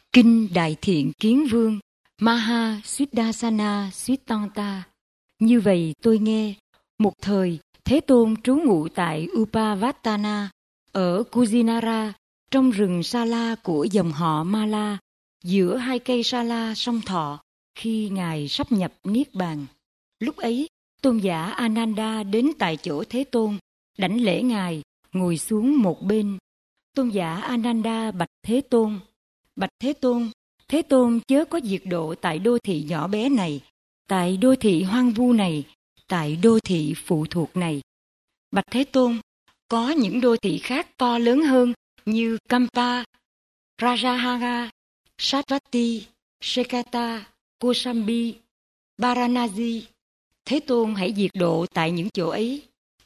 Kinh Đại Thiện Kiến Vương Maha Siddhasana Siddhanta. Như vậy tôi nghe, một thời Thế Tôn trú ngụ tại Upavattana ở Kusinara, trong rừng Sala của dòng họ Mala, giữa hai cây Sala sông Thọ, khi Ngài sắp nhập Niết Bàn. Lúc ấy, tôn giả Ananda đến tại chỗ Thế Tôn, đảnh lễ Ngài, ngồi xuống một bên. Tôn giả Ananda bạch Thế Tôn: Bạch Thế Tôn chớ có diệt độ tại đô thị nhỏ bé này, tại đô thị hoang vu này, tại đô thị phụ thuộc này. Bạch Thế Tôn, có những đô thị khác to lớn hơn như Kampa, Rajahara, Satvati, Sekata, Kosambi, Varanasi. Thế Tôn hãy diệt độ tại những chỗ ấy.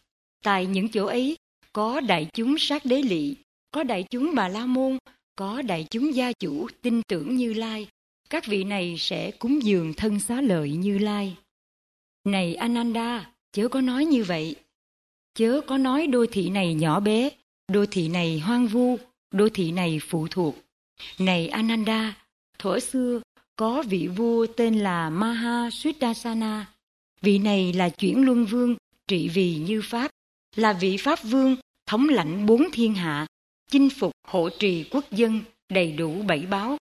Tại những chỗ ấy có đại chúng Sát Đế Lị, có đại chúng Bà La Môn, có đại chúng gia chủ tin tưởng Như Lai. Các vị này sẽ cúng dường thân xá lợi Như Lai. Này Ananda, chớ có nói như vậy. Chớ có nói đô thị này nhỏ bé, đô thị này hoang vu, đô thị này phụ thuộc. Này Ananda, thuở xưa có vị vua tên là Maha Siddhasana. Vị này là chuyển luân vương, trị vì như Pháp, là vị Pháp vương, thống lãnh 4 thiên hạ, chinh phục hộ trì quốc dân, đầy đủ 7 báo.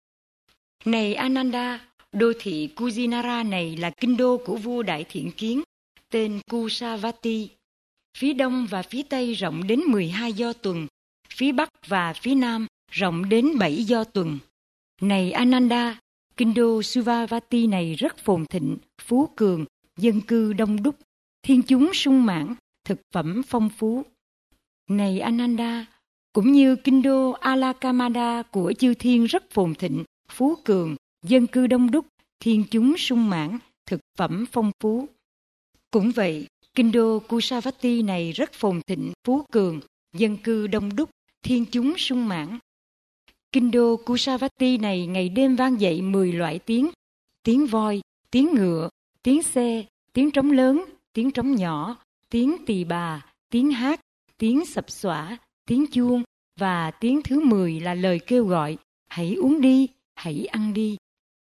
Này Ananda, đô thị Kusinara này là kinh đô của vua Đại Thiện Kiến, tên Kusavati. Phía đông và phía tây rộng đến 12 do tuần, phía bắc và phía nam rộng đến 7 do tuần. Này Ananda, kinh đô Suvavati này rất phồn thịnh, phú cường, dân cư đông đúc, thiên chúng sung mãn, thực phẩm phong phú. Này Ananda, cũng như kinh đô Alakamada của chư thiên rất phồn thịnh, phú cường, dân cư đông đúc, thiên chúng sung mãn, thực phẩm phong phú. Cũng vậy, kinh đô Kusavati này rất phồn thịnh, phú cường, dân cư đông đúc, thiên chúng sung mãn. Kinh đô Kusavati này ngày đêm vang dậy 10 loại tiếng: tiếng voi, tiếng ngựa, tiếng xe, tiếng trống lớn, tiếng trống nhỏ, tiếng tỳ bà, tiếng hát, tiếng sập xõa, tiếng chuông, và tiếng thứ 10 là lời kêu gọi: hãy uống đi, hãy ăn đi.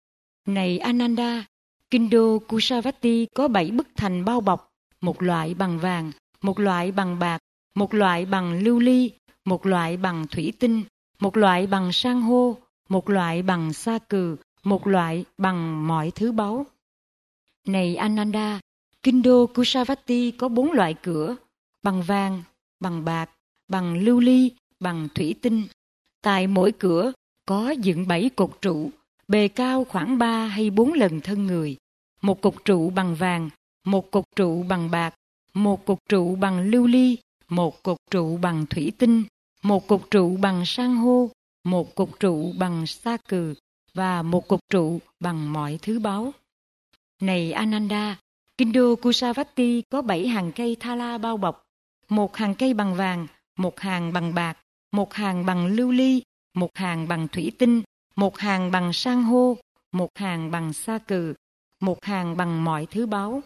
Này Ananda, kinh đô Kusavati có 7 bức thành bao bọc, một loại bằng vàng, một loại bằng bạc, một loại bằng lưu ly, một loại bằng thủy tinh, một loại bằng san hô, một loại bằng sa cừ, một loại bằng mọi thứ báu. Này Ananda, kinh đô Kusavati có 4 loại cửa, bằng vàng, bằng bạc, bằng lưu ly, bằng thủy tinh. Tại mỗi cửa có dựng 7 cột trụ, bề cao khoảng 3 hay 4 lần thân người. Một cột trụ bằng vàng, một cột trụ bằng bạc, một cột trụ bằng lưu ly, một cột trụ bằng thủy tinh, một cột trụ bằng san hô, một cột trụ bằng sa cừ, và một cột trụ bằng mọi thứ báu. Này Ananda, kinh đô Kusavati có 7 hàng cây thala bao bọc, một hàng cây bằng vàng, một hàng bằng bạc, một hàng bằng lưu ly, một hàng bằng thủy tinh, một hàng bằng san hô, một hàng bằng sa cừ, một hàng bằng mọi thứ báu.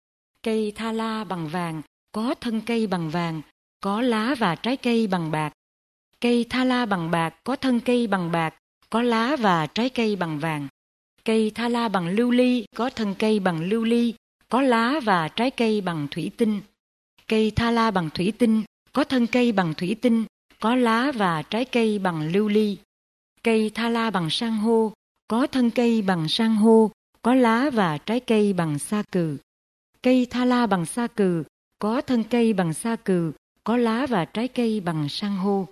Cây thala bằng vàng có thân cây bằng vàng, có lá và trái cây bằng bạc. Cây thala bằng bạc có thân cây bằng bạc, có lá và trái cây bằng vàng. Cây thala bằng lưu ly có thân cây bằng lưu ly, có lá và trái cây bằng thủy tinh. Cây thala bằng thủy tinh có thân cây bằng thủy tinh, có lá và trái cây bằng lưu ly. Cây thala bằng san hô có thân cây bằng san hô, có lá và trái cây bằng sa cừ. Cây thala bằng sa cừ có thân cây bằng sa cừ, có lá và trái cây bằng san hô.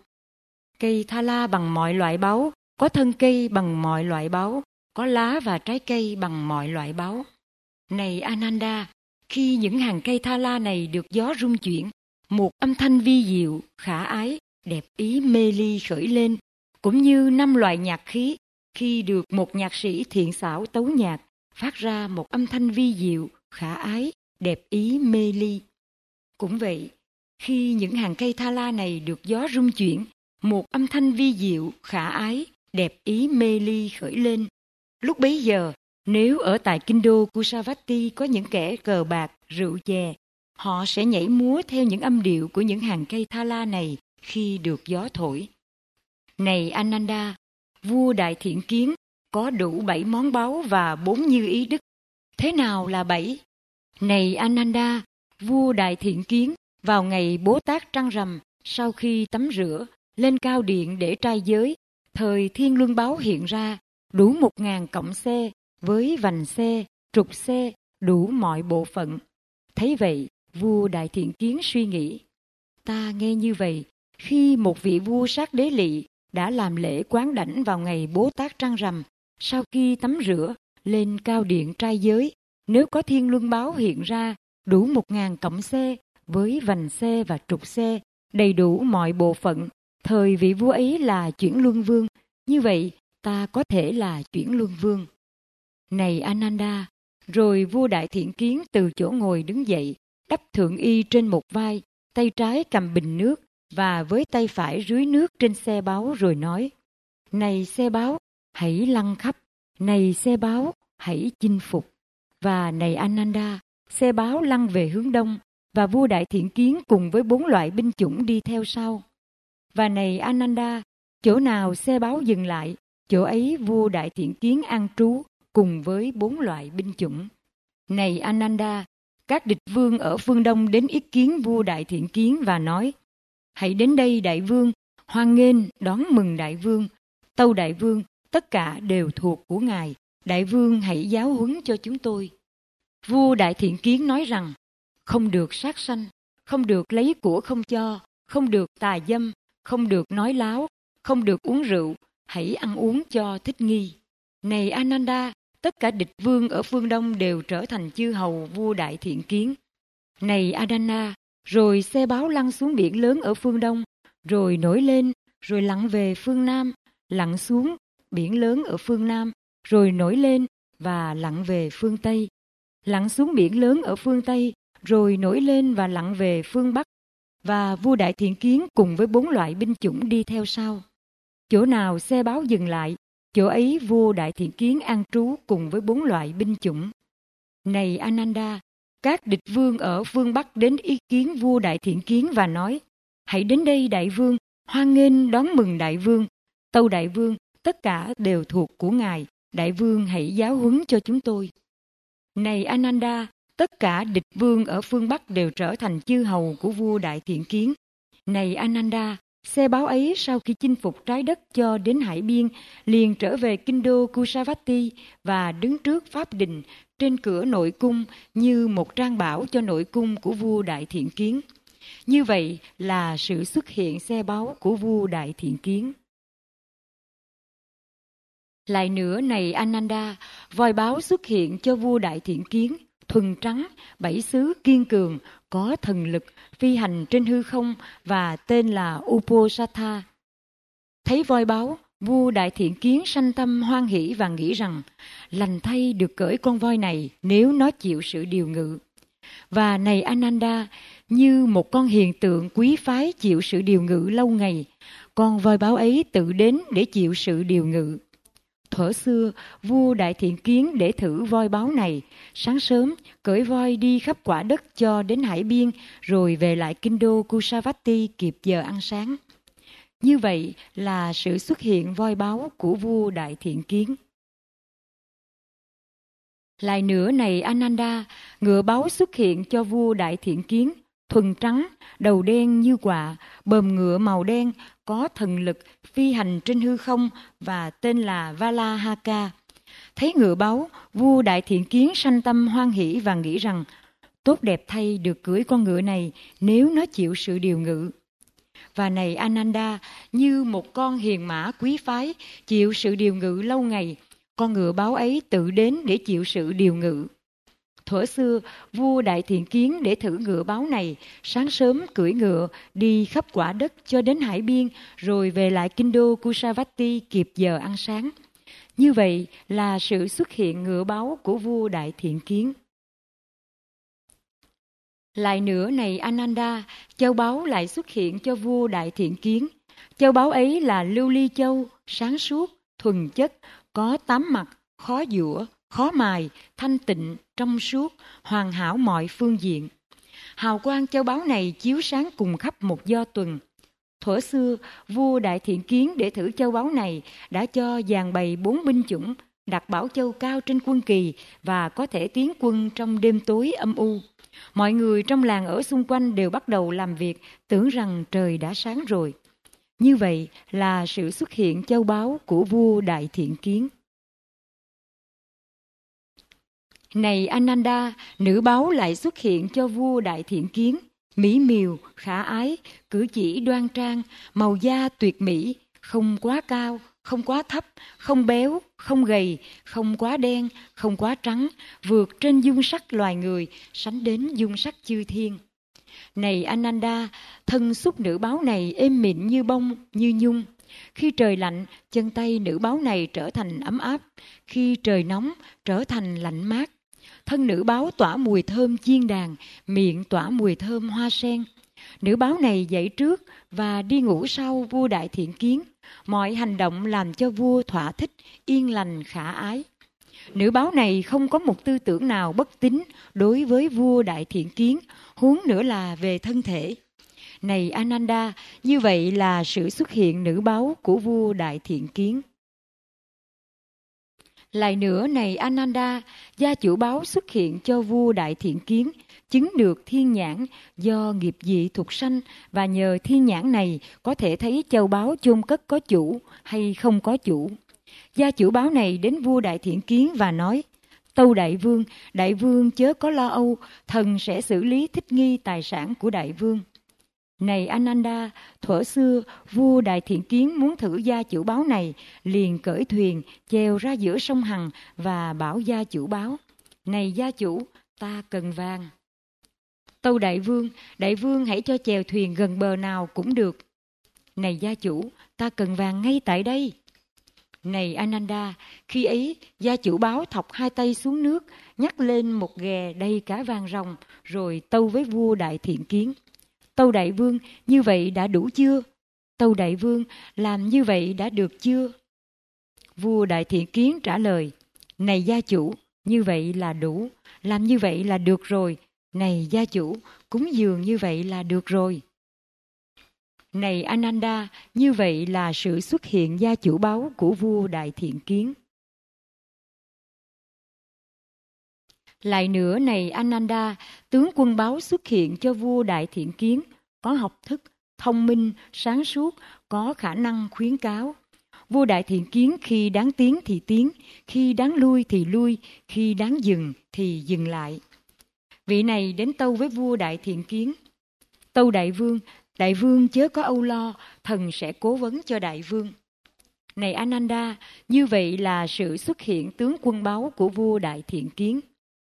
Cây thala bằng mọi loại báu có thân cây bằng mọi loại báu, có lá và trái cây bằng mọi loại báu. Này Ananda, khi những hàng cây thala này được gió rung chuyển, một âm thanh vi diệu, khả ái, đẹp ý mê ly khởi lên, cũng như 5 loại nhạc khí, khi được một nhạc sĩ thiện xảo tấu nhạc, phát ra một âm thanh vi diệu, khả ái, đẹp ý mê ly. Cũng vậy, khi những hàng cây thala này được gió rung chuyển, một âm thanh vi diệu, khả ái, đẹp ý mê ly khởi lên. Lúc bấy giờ, nếu ở tại kinh đô Kusavati có những kẻ cờ bạc, rượu chè, họ sẽ nhảy múa theo những âm điệu của những hàng cây thala này khi được gió thổi. Này Ananda, vua Đại Thiện Kiến có đủ 7 món báu và 4 như ý đức. Thế nào là 7? Này Ananda, vua Đại Thiện Kiến vào ngày Bố Tát trăng rằm, sau khi tắm rửa, lên cao điện để trai giới, thời thiên luân báo hiện ra, đủ 1.000 cọng xe, với vành xe, trục xe, đủ mọi bộ phận. Thấy vậy, vua Đại Thiện Kiến suy nghĩ, ta nghe như vậy, khi một vị vua sát đế lỵ đã làm lễ quán đảnh vào ngày Bố Tát trăng rằm, sau khi tắm rửa, lên cao điện trai giới, nếu có thiên luân báo hiện ra, đủ 1.000 cọng xe, với vành xe và trục xe, đầy đủ mọi bộ phận, thời vị vua ấy là chuyển luân vương, như vậy ta có thể là chuyển luân vương. Này Ananda, rồi vua Đại Thiện Kiến từ chỗ ngồi đứng dậy, đắp thượng y trên một vai, tay trái cầm bình nước và với tay phải rưới nước trên xe báu rồi nói, này xe báu, hãy lăn khắp, này xe báu, hãy chinh phục. Và này Ananda, xe báu lăn về hướng đông, và vua Đại Thiện Kiến cùng với 4 loại binh chủng đi theo sau. Và này Ananda, chỗ nào xe báu dừng lại, chỗ ấy vua Đại Thiện Kiến an trú cùng với 4 loại binh chủng. Này Ananda, các địch vương ở phương đông đến ý kiến vua Đại Thiện Kiến và nói, hãy đến đây đại vương, hoan nghênh đón mừng đại vương, tâu đại vương, tất cả đều thuộc của ngài, đại vương hãy giáo huấn cho chúng tôi. Vua Đại Thiện Kiến nói rằng, không được sát sanh, không được lấy của không cho, không được tà dâm, không được nói láo, không được uống rượu, hãy ăn uống cho thích nghi. Này Ananda, tất cả địch vương ở phương Đông đều trở thành chư hầu vua Đại Thiện Kiến. Này Adana, rồi xe báu lăn xuống biển lớn ở phương Đông, rồi nổi lên, rồi lặn về phương Nam, lặn xuống biển lớn ở phương Nam, rồi nổi lên và lặn về phương Tây. Lặn xuống biển lớn ở phương Tây, rồi nổi lên và lặn về phương Bắc. Và vua Đại Thiện Kiến cùng với 4 loại binh chủng đi theo sau. Chỗ nào xe báu dừng lại, chỗ ấy vua Đại Thiện Kiến an trú cùng với 4 loại binh chủng. Này Ananda, các địch vương ở phương Bắc đến ý kiến vua Đại Thiện Kiến và nói, hãy đến đây đại vương, hoan nghênh đón mừng đại vương, tâu đại vương, tất cả đều thuộc của ngài, đại vương hãy giáo huấn cho chúng tôi. Này Ananda, tất cả địch vương ở phương Bắc đều trở thành chư hầu của vua Đại Thiện Kiến. Này Ananda, xe báu ấy sau khi chinh phục trái đất cho đến hải biên, liền trở về kinh đô Kusavati và đứng trước pháp đình trên cửa nội cung như một trang bảo cho nội cung của vua Đại Thiện Kiến. Như vậy là sự xuất hiện xe báu của vua Đại Thiện Kiến. Lại nữa này Ananda, voi báo xuất hiện cho vua Đại Thiện Kiến, thuần trắng, 7 xứ kiên cường, có thần lực, phi hành trên hư không và tên là Uposatha. Thấy voi báo, vua Đại Thiện Kiến sanh tâm hoan hỷ và nghĩ rằng, lành thay được cưỡi con voi này nếu nó chịu sự điều ngự. Và này Ananda, như một con hiền tượng quý phái chịu sự điều ngự lâu ngày, con voi báo ấy tự đến để chịu sự điều ngự. Thuở xưa, vua Đại Thiện Kiến để thử voi báo này, sáng sớm cưỡi voi đi khắp quả đất cho đến hải biên, rồi về lại kinh đô Kusavati kịp giờ ăn sáng. Như vậy là sự xuất hiện voi báo của vua Đại Thiện Kiến. Lại nữa này Ananda, ngựa báo xuất hiện cho vua Đại Thiện Kiến, thuần trắng, đầu đen như quạ, bờm ngựa màu đen, có thần lực, phi hành trên hư không và tên là Valahaka. Thấy ngựa báo, vua Đại Thiện Kiến sanh tâm hoan hỷ và nghĩ rằng, tốt đẹp thay được cưỡi con ngựa này nếu nó chịu sự điều ngự. Và này Ananda, như một con hiền mã quý phái chịu sự điều ngự lâu ngày, con ngựa báo ấy tự đến để chịu sự điều ngự. Thuở xưa, vua Đại Thiện Kiến để thử ngựa báo này, sáng sớm cưỡi ngựa đi khắp quả đất cho đến hải biên, rồi về lại kinh đô Kusavati kịp giờ ăn sáng. Như vậy là sự xuất hiện ngựa báo của vua Đại Thiện Kiến. Lại nữa này Ananda, châu báu lại xuất hiện cho vua Đại Thiện Kiến. Châu báu ấy là lưu ly châu, sáng suốt, thuần chất, có 8 mặt, khó giũa, khó mài, thanh tịnh, trong suốt, hoàn hảo mọi phương diện. Hào quang châu báu này chiếu sáng cùng khắp một do tuần. Thuở xưa, vua Đại Thiện Kiến để thử châu báu này đã cho dàn bày 4 binh chủng, đặt bảo châu cao trên quân kỳ và có thể tiến quân trong đêm tối âm u. Mọi người trong làng ở xung quanh đều bắt đầu làm việc, tưởng rằng trời đã sáng rồi. Như vậy là sự xuất hiện châu báu của vua Đại Thiện Kiến. Này Ananda, nữ báo lại xuất hiện cho vua Đại Thiện Kiến, mỹ miều, khả ái, cử chỉ đoan trang, màu da tuyệt mỹ, không quá cao, không quá thấp, không béo, không gầy, không quá đen, không quá trắng, vượt trên dung sắc loài người, sánh đến dung sắc chư thiên. Này Ananda, thân xúc nữ báo này êm mịn như bông, như nhung. Khi trời lạnh, chân tay nữ báo này trở thành ấm áp, khi trời nóng, trở thành lạnh mát. Thân nữ báo tỏa mùi thơm chiên đàn, miệng tỏa mùi thơm hoa sen. Nữ báo này dậy trước và đi ngủ sau vua Đại Thiện Kiến. Mọi hành động làm cho vua thỏa thích, yên lành khả ái. Nữ báo này không có một tư tưởng nào bất tín đối với vua Đại Thiện Kiến, huống nữa là về thân thể. Này Ananda, như vậy là sự xuất hiện nữ báo của vua Đại Thiện Kiến. Lại nữa này Ananda, gia chủ báo xuất hiện cho vua Đại Thiện Kiến, chứng được thiên nhãn do nghiệp dị thục sanh, và nhờ thiên nhãn này có thể thấy châu báu chôn cất có chủ hay không có chủ. Gia chủ báo này đến vua Đại Thiện Kiến và nói: Tâu đại vương chớ có lo âu, thần sẽ xử lý thích nghi tài sản của đại vương. Này Ananda, thuở xưa vua Đại Thiện Kiến muốn thử gia chủ báo này, liền cởi thuyền chèo ra giữa sông Hằng và bảo gia chủ báo: Này gia chủ, ta cần vàng. Tâu đại vương hãy cho chèo thuyền gần bờ nào cũng được. Này gia chủ, ta cần vàng ngay tại đây. Này Ananda, khi ấy gia chủ báo thọc hai tay xuống nước, nhắc lên một ghè đầy cả vàng ròng, rồi tâu với vua Đại Thiện Kiến: Tâu đại vương, như vậy đã đủ chưa? Tâu đại vương, làm như vậy đã được chưa? Vua Đại Thiện Kiến trả lời: Này gia chủ, như vậy là đủ, làm như vậy là được rồi. Này gia chủ, cúng dường như vậy là được rồi. Này Ananda, như vậy là sự xuất hiện gia chủ báo của vua Đại Thiện Kiến. Lại nữa này Ananda, tướng quân báo xuất hiện cho vua Đại Thiện Kiến, có học thức, thông minh, sáng suốt, có khả năng khuyến cáo. Vua Đại Thiện Kiến khi đáng tiến thì tiến, khi đáng lui thì lui, khi đáng dừng thì dừng lại. Vị này đến tâu với vua Đại Thiện Kiến: Tâu đại vương chớ có âu lo, thần sẽ cố vấn cho đại vương. Này Ananda, như vậy là sự xuất hiện tướng quân báo của vua Đại Thiện Kiến.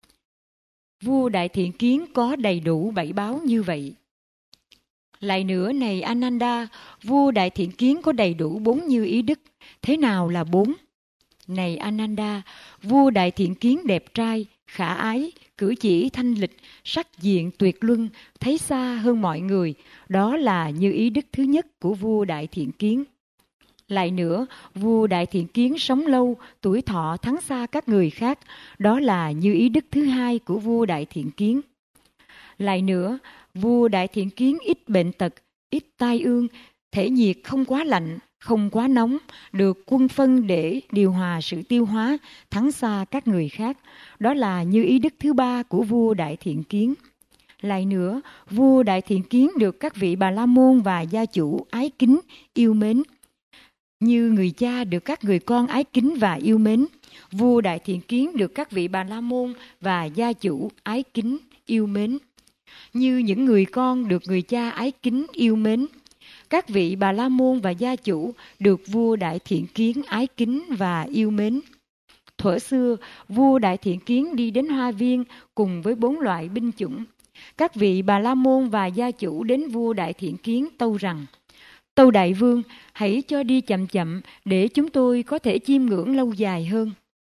Vua Đại Thiện Kiến có đầy đủ 7 báo như vậy. Lại nữa này Ananda, vua Đại Thiện Kiến có đầy đủ 4 như ý đức. Thế nào là 4? Này Ananda, vua Đại Thiện Kiến đẹp trai, khả ái, cử chỉ thanh lịch, sắc diện tuyệt luân, thấy xa hơn mọi người. Đó là như ý đức thứ nhất của vua Đại Thiện Kiến. Lại nữa, vua Đại Thiện Kiến sống lâu, tuổi thọ thắng xa các người khác. Đó là như ý đức thứ hai của vua Đại Thiện Kiến. Lại nữa, vua Đại Thiện Kiến ít bệnh tật, ít tai ương, thể nhiệt không quá lạnh, không quá nóng, được quân phân để điều hòa sự tiêu hóa, thắng xa các người khác. Đó là như ý đức thứ ba của vua Đại Thiện Kiến. Lại nữa, vua Đại Thiện Kiến được các vị Bà La Môn và gia chủ ái kính, yêu mến. Như người cha được các người con ái kính và yêu mến, vua Đại Thiện Kiến được các vị Bà La Môn và gia chủ ái kính, yêu mến. Như những người con được người cha ái kính, yêu mến, các vị Bà La Môn và gia chủ được vua Đại Thiện Kiến ái kính và yêu mến. Thuở xưa, vua Đại Thiện Kiến đi đến Hoa Viên cùng với 4 loại binh chủng. Các vị Bà La Môn và gia chủ đến vua Đại Thiện Kiến tâu rằng: Tâu đại vương, hãy cho đi chậm chậm để chúng tôi có thể chiêm ngưỡng lâu dài hơn.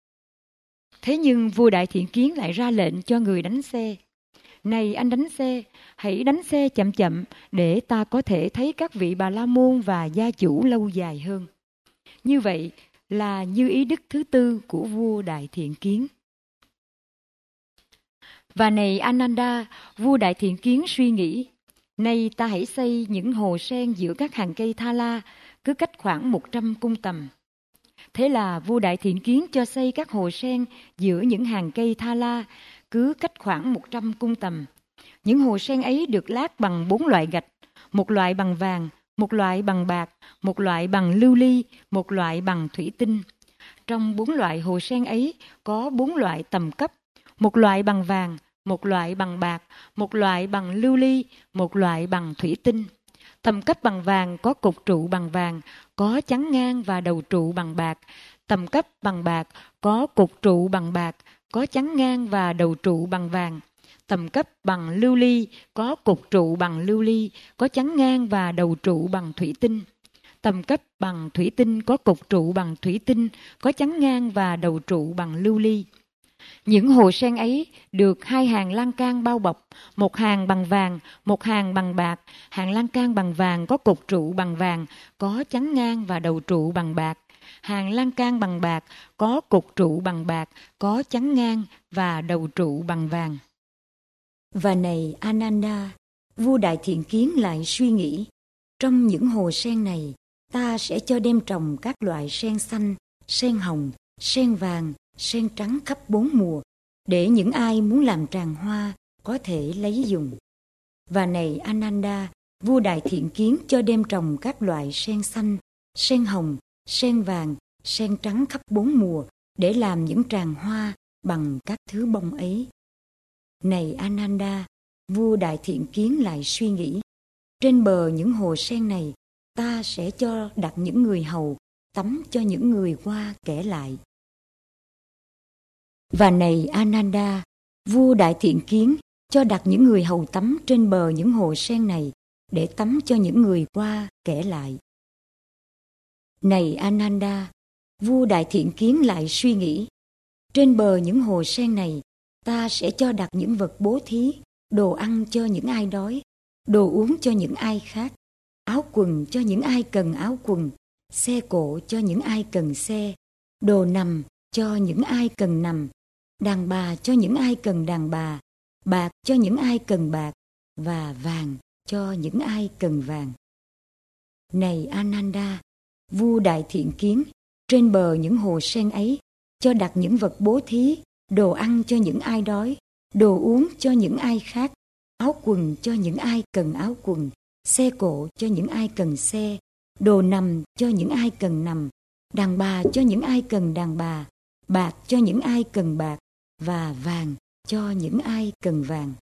Thế nhưng vua Đại Thiện Kiến lại ra lệnh cho người đánh xe: Này anh đánh xe, hãy đánh xe chậm chậm để ta có thể thấy các vị Bà La Môn và gia chủ lâu dài hơn. Như vậy là như ý đức thứ tư của vua Đại Thiện Kiến. Và này Ananda, vua Đại Thiện Kiến suy nghĩ: Nay ta hãy xây những hồ sen giữa các hàng cây Tha La, cứ cách khoảng 100 cung tầm. Thế là vua Đại Thiện Kiến cho xây các hồ sen giữa những hàng cây Tha La, cứ cách khoảng 100 cung tầm. Những hồ sen ấy được lát bằng 4 loại gạch, một loại bằng vàng, một loại bằng bạc, một loại bằng lưu ly, một loại bằng thủy tinh. Trong 4 loại hồ sen ấy có 4 loại tầm cấp, một loại bằng vàng, một loại bằng bạc, một loại bằng lưu ly, một loại bằng thủy tinh. Tầm cấp bằng vàng có cột trụ bằng vàng, có chắn ngang và đầu trụ bằng bạc. Tầm cấp bằng bạc có cột trụ bằng bạc, có chắn ngang và đầu trụ bằng vàng. Tầm cấp bằng lưu ly có cột trụ bằng lưu ly, có chắn ngang và đầu trụ bằng thủy tinh. Tầm cấp bằng thủy tinh có cột trụ bằng thủy tinh, có chắn ngang và đầu trụ bằng lưu ly. Những hồ sen ấy được 2 hàng lan can bao bọc, một hàng bằng vàng, một hàng bằng bạc. Hàng lan can bằng vàng có cột trụ bằng vàng, có chắn ngang và đầu trụ bằng bạc. Hàng lan can bằng bạc có cột trụ bằng bạc, có chắn ngang và đầu trụ bằng vàng. Và này Ananda, vua Đại Thiện Kiến lại suy nghĩ, trong những hồ sen này, ta sẽ cho đem trồng các loại sen xanh, sen hồng, sen vàng, sen trắng khắp 4 mùa, để những ai muốn làm tràng hoa có thể lấy dùng. Và này Ananda, vua Đại Thiện Kiến cho đem trồng các loại sen xanh, sen hồng, sen vàng, sen trắng khắp 4 mùa, để làm những tràng hoa bằng các thứ bông ấy. Này Ananda, vua Đại Thiện Kiến lại suy nghĩ, trên bờ những hồ sen này, ta sẽ cho đặt những người hầu tắm cho những người qua kể lại. Và này Ananda, vua Đại Thiện Kiến cho đặt những người hầu tắm trên bờ những hồ sen này để tắm cho những người qua kể lại. Này Ananda, vua Đại Thiện Kiến lại suy nghĩ, trên bờ những hồ sen này, ta sẽ cho đặt những vật bố thí, đồ ăn cho những ai đói, đồ uống cho những ai khát, áo quần cho những ai cần áo quần, xe cộ cho những ai cần xe, đồ nằm cho những ai cần nằm, đàn bà cho những ai cần đàn bà, bạc cho những ai cần bạc, và vàng cho những ai cần vàng. Này Ananda, vua Đại Thiện Kiến trên bờ những hồ sen ấy cho đặt những vật bố thí, đồ ăn cho những ai đói, đồ uống cho những ai khát, áo quần cho những ai cần áo quần, xe cộ cho những ai cần xe, đồ nằm cho những ai cần nằm, đàn bà cho những ai cần đàn bà, bạc cho những ai cần bạc, và vàng cho những ai cần vàng.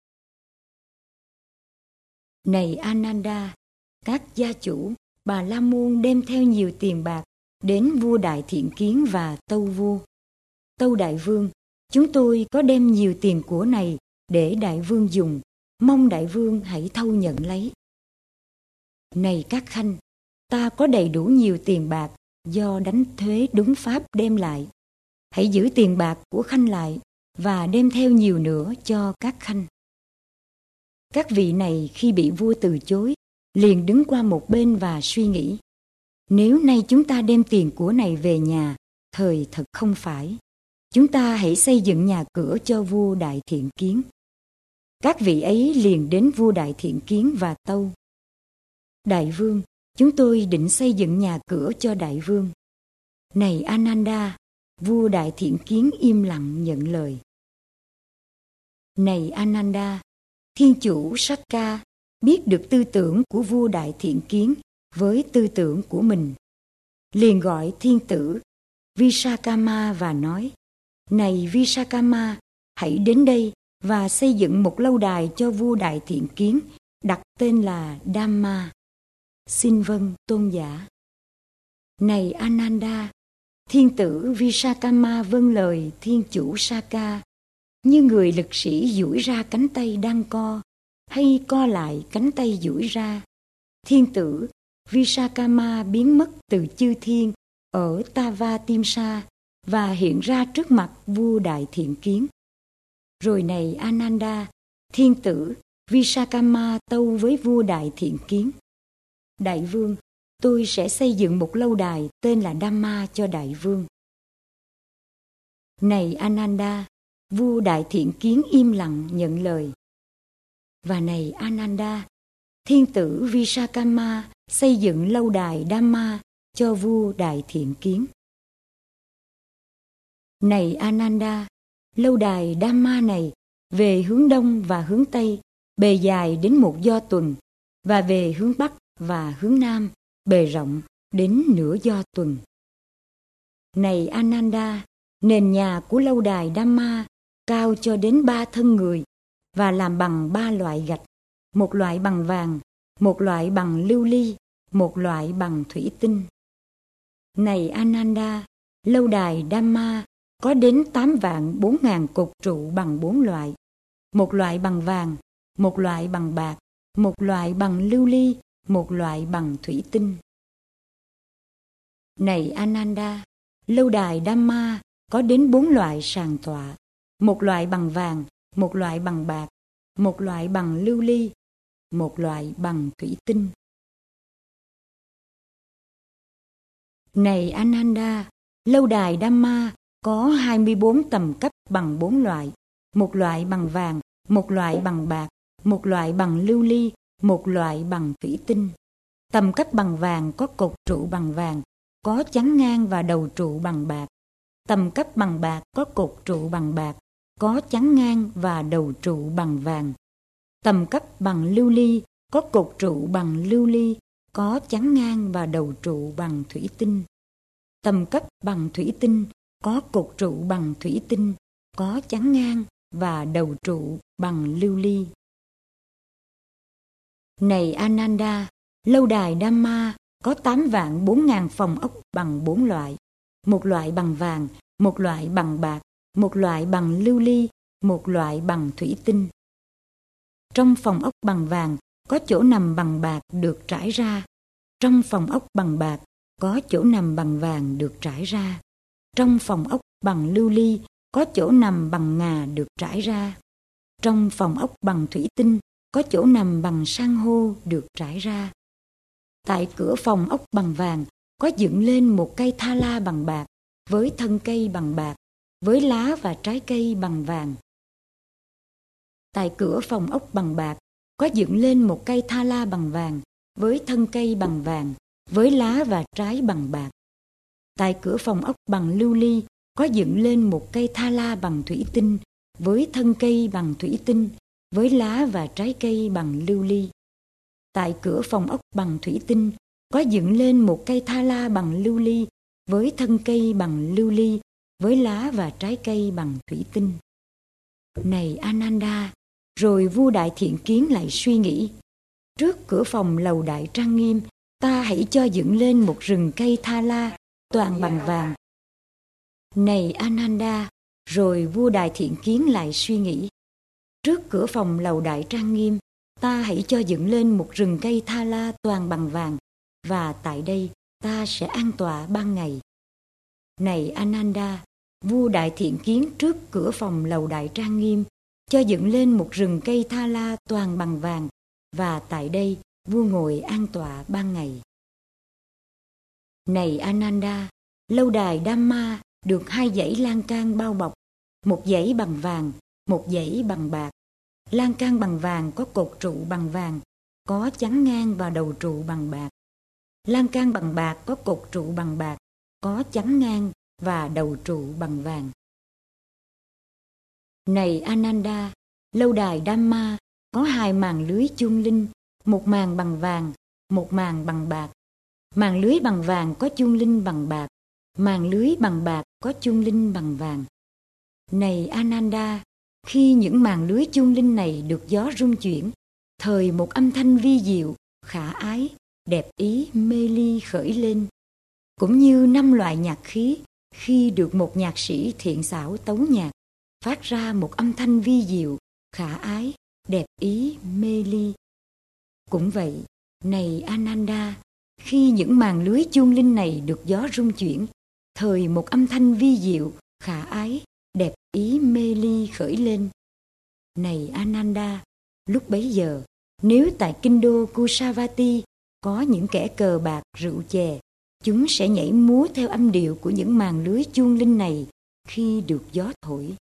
Này Ananda, các gia chủ, Bà La Môn đem theo nhiều tiền bạc đến vua Đại Thiện Kiến và tâu vua. Tâu đại vương, chúng tôi có đem nhiều tiền của này để đại vương dùng, mong đại vương hãy thâu nhận lấy. Này các khanh, ta có đầy đủ nhiều tiền bạc do đánh thuế đúng pháp đem lại. Hãy giữ tiền bạc của khanh lại và đem theo nhiều nữa cho các khanh. Các vị này khi bị vua từ chối, liền đứng qua một bên và suy nghĩ, nếu nay chúng ta đem tiền của này về nhà, thời thật không phải. Chúng ta hãy xây dựng nhà cửa cho vua Đại Thiện Kiến. Các vị ấy liền đến vua Đại Thiện Kiến và tâu, đại vương, chúng tôi định xây dựng nhà cửa cho đại vương. Này Ananda, vua Đại Thiện Kiến im lặng nhận lời. Này Ananda, thiên chủ Sakka biết được tư tưởng của vua Đại Thiện Kiến với tư tưởng của mình, liền gọi thiên tử Visakama và nói, này Visakama, hãy đến đây và xây dựng một lâu đài cho vua Đại Thiện Kiến, đặt tên là Dhamma. Xin vâng tôn giả. Này Ananda, thiên tử Visakama vâng lời thiên chủ Sakka, như người lực sĩ duỗi ra cánh tay đang co, hay co lại cánh tay duỗi ra. Thiên tử Visakama biến mất từ chư thiên ở Tavatimsa và hiện ra trước mặt vua Đại Thiện Kiến. Rồi này Ananda, thiên tử Visakama tâu với vua Đại Thiện Kiến, đại vương, tôi sẽ xây dựng một lâu đài tên là Dhamma cho đại vương. Này Ananda, vua Đại Thiện Kiến im lặng nhận lời. Và này Ananda, thiên tử Vishakama xây dựng lâu đài Dhamma cho vua Đại Thiện Kiến. Này Ananda, lâu đài Dhamma này về hướng đông và hướng tây bề dài đến một do tuần, và về hướng bắc và hướng nam bề rộng đến nửa do tuần. Này Ananda, nền nhà của lâu đài Dhamma cao cho đến 3 thân người và làm bằng 3 loại gạch, một loại bằng vàng, một loại bằng lưu ly, một loại bằng thủy tinh. Này Ananda, lâu đài Dhamma có đến 8.400.000 cột trụ bằng 4 loại, một loại bằng vàng, một loại bằng bạc, một loại bằng lưu ly, một loại bằng thủy tinh. Này Ananda, lâu đài Dhamma có đến 4 loại sàn tọa, một loại bằng vàng, một loại bằng bạc, một loại bằng lưu ly, một loại bằng thủy tinh. Này Ananda, lâu đài Dhamma có 24 tầm cấp bằng 4 loại, một loại bằng vàng, một loại bằng bạc, một loại bằng lưu ly, một loại bằng thủy tinh. Tầm cấp bằng vàng có cột trụ bằng vàng, có chắn ngang và đầu trụ bằng bạc. Tầm cấp bằng bạc có cột trụ bằng bạc, có chắn ngang và đầu trụ bằng vàng. Tầm cấp bằng lưu ly có cột trụ bằng lưu ly, có chắn ngang và đầu trụ bằng thủy tinh. Tầm cấp bằng thủy tinh có cột trụ bằng thủy tinh, có chắn ngang và đầu trụ bằng lưu ly. Này Ananda, lâu đài Dhamma có 8.400.000 phòng ốc bằng 4 loại, một loại bằng vàng, một loại bằng bạc, một loại bằng lưu ly, một loại bằng thủy tinh. Trong phòng ốc bằng vàng có chỗ nằm bằng bạc được trải ra. Trong phòng ốc bằng bạc có chỗ nằm bằng vàng được trải ra. Trong phòng ốc bằng lưu ly có chỗ nằm bằng ngà được trải ra. Trong phòng ốc bằng thủy tinh có chỗ nằm bằng san hô được trải ra. Tại cửa phòng ốc bằng vàng có dựng lên một cây tha la bằng bạc, với thân cây bằng bạc, với lá và trái cây bằng vàng. Tại cửa phòng ốc bằng bạc có dựng lên một cây tha la bằng vàng, với thân cây bằng vàng, với lá và trái bằng bạc. Tại cửa phòng ốc bằng lưu ly có dựng lên một cây tha la bằng thủy tinh, với thân cây bằng thủy tinh, với lá và trái cây bằng lưu ly. Tại cửa phòng ốc bằng thủy tinh có dựng lên một cây tha la bằng lưu ly, với thân cây bằng lưu ly, với lá và trái cây bằng thủy tinh. Này Ananda, rồi vua Đại Thiện Kiến lại suy nghĩ, trước cửa phòng lầu đại trang nghiêm, ta hãy cho dựng lên một rừng cây tha la toàn bằng vàng. Này Ananda, rồi vua Đại Thiện Kiến lại suy nghĩ, trước cửa phòng lầu đại trang nghiêm, ta hãy cho dựng lên một rừng cây tha la toàn bằng vàng, và tại đây ta sẽ an tọa ban ngày. Này Ananda, vua Đại Thiện Kiến trước cửa phòng lầu đại trang nghiêm cho dựng lên một rừng cây tha la toàn bằng vàng, và tại đây vua ngồi an tọa ban ngày. Này Ananda, lâu đài Dhamma được 2 dãy lan can bao bọc, một dãy bằng vàng, một dãy bằng bạc. Lan can bằng vàng có cột trụ bằng vàng, có chắn ngang và đầu trụ bằng bạc. Lan can bằng bạc có cột trụ bằng bạc, có chắn ngang và đầu trụ bằng vàng. Này Ananda, lâu đài Dhamma có 2 màn lưới chuông linh, một màn bằng vàng, một màn bằng bạc. Màn lưới bằng vàng có chuông linh bằng bạc, màn lưới bằng bạc có chuông linh bằng vàng. Này Ananda, khi những màn lưới chuông linh này được gió rung chuyển, thời một âm thanh vi diệu, khả ái, đẹp ý, mê ly khởi lên. Cũng như 5 loại nhạc khí, khi được một nhạc sĩ thiện xảo tấu nhạc, phát ra một âm thanh vi diệu, khả ái, đẹp ý, mê ly. Cũng vậy, này Ananda, khi những màn lưới chuông linh này được gió rung chuyển, thời một âm thanh vi diệu, khả ái, đẹp ý, mê ly khởi lên. Này Ananda, lúc bấy giờ, nếu tại kinh đô Kusavati có những kẻ cờ bạc rượu chè, chúng sẽ nhảy múa theo âm điệu của những màn lưới chuông linh này khi được gió thổi.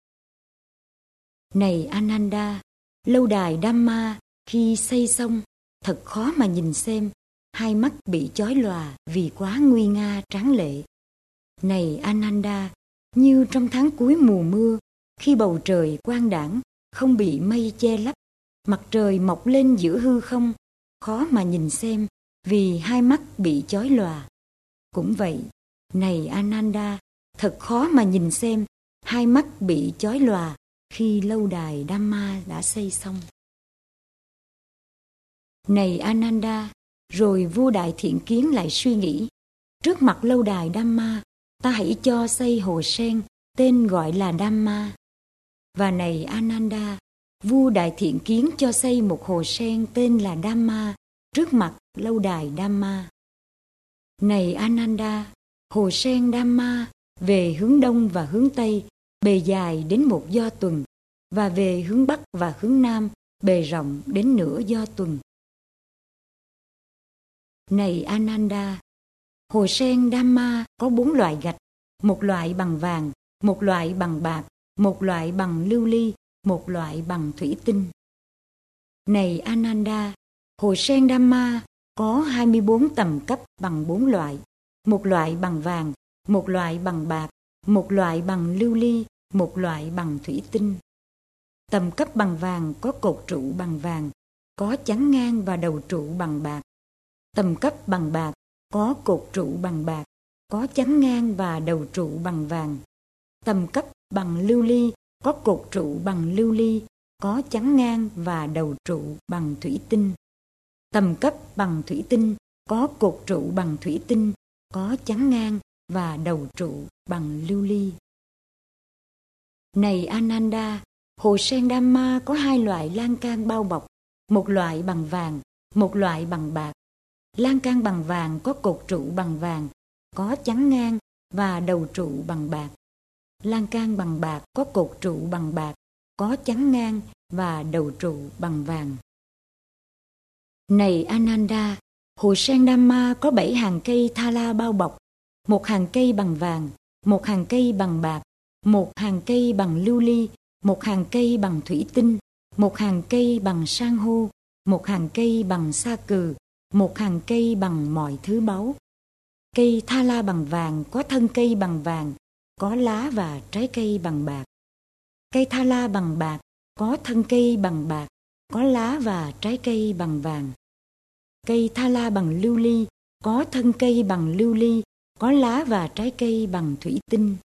Này Ananda, lâu đài Dhamma khi xây xong thật khó mà nhìn xem, hai mắt bị chói lòa vì quá nguy nga tráng lệ. Này Ananda, như trong tháng cuối mùa mưa, khi bầu trời quang đãng, không bị mây che lấp, mặt trời mọc lên giữa hư không, khó mà nhìn xem vì hai mắt bị chói lòa. Cũng vậy, này Ananda, thật khó mà nhìn xem, hai mắt bị chói lòa khi lâu đài Dhamma đã xây xong. Này Ananda, rồi vua Đại Thiện Kiến lại suy nghĩ, trước mặt lâu đài Dhamma, ta hãy cho xây hồ sen tên gọi là Dhamma. Và này Ananda, vua Đại Thiện Kiến cho xây một hồ sen tên là Dhamma trước mặt lâu đài Dhamma. Này Ananda, hồ sen Dhamma về hướng đông và hướng tây, bề dài đến một do tuần, và về hướng bắc và hướng nam, bề rộng đến nửa do tuần. Này Ananda, hồ sen Dhamma có 4 loại gạch, một loại bằng vàng, một loại bằng bạc, một loại bằng lưu ly, một loại bằng thủy tinh. Này Ananda, hồ sen Dhamma có 24 tầm cấp bằng 4 loại, một loại bằng vàng, một loại bằng bạc, một loại bằng lưu ly, một loại bằng thủy tinh. Tầm cấp bằng vàng có cột trụ bằng vàng, có chắn ngang và đầu trụ bằng bạc. Tầm cấp bằng bạc có cột trụ bằng bạc, có chắn ngang và đầu trụ bằng vàng. Tầm cấp bằng lưu ly có cột trụ bằng lưu ly, có chắn ngang và đầu trụ bằng thủy tinh. Tầm cấp bằng thủy tinh có cột trụ bằng thủy tinh, có chắn ngang và đầu trụ bằng lưu ly. Này Ananda, hồ sen Dhamma có 2 loại lan can bao bọc, một loại bằng vàng, một loại bằng bạc. Lan can bằng vàng có cột trụ bằng vàng, có chắn ngang và đầu trụ bằng bạc. Lan can bằng bạc có cột trụ bằng bạc, có chắn ngang và đầu trụ bằng vàng. Này Ananda, hồ sen Dhamma có 7 hàng cây thala bao bọc, một hàng cây bằng vàng, một hàng cây bằng bạc, một hàng cây bằng lưu ly, một hàng cây bằng thủy tinh, một hàng cây bằng san hô, một hàng cây bằng sa cừ, một hàng cây bằng mọi thứ báu. Cây thala bằng vàng có thân cây bằng vàng, có lá và trái cây bằng bạc. Cây thala bằng bạc có thân cây bằng bạc, có lá và trái cây bằng vàng. Cây thala bằng lưu ly có thân cây bằng lưu ly, có lá và trái cây bằng thủy tinh.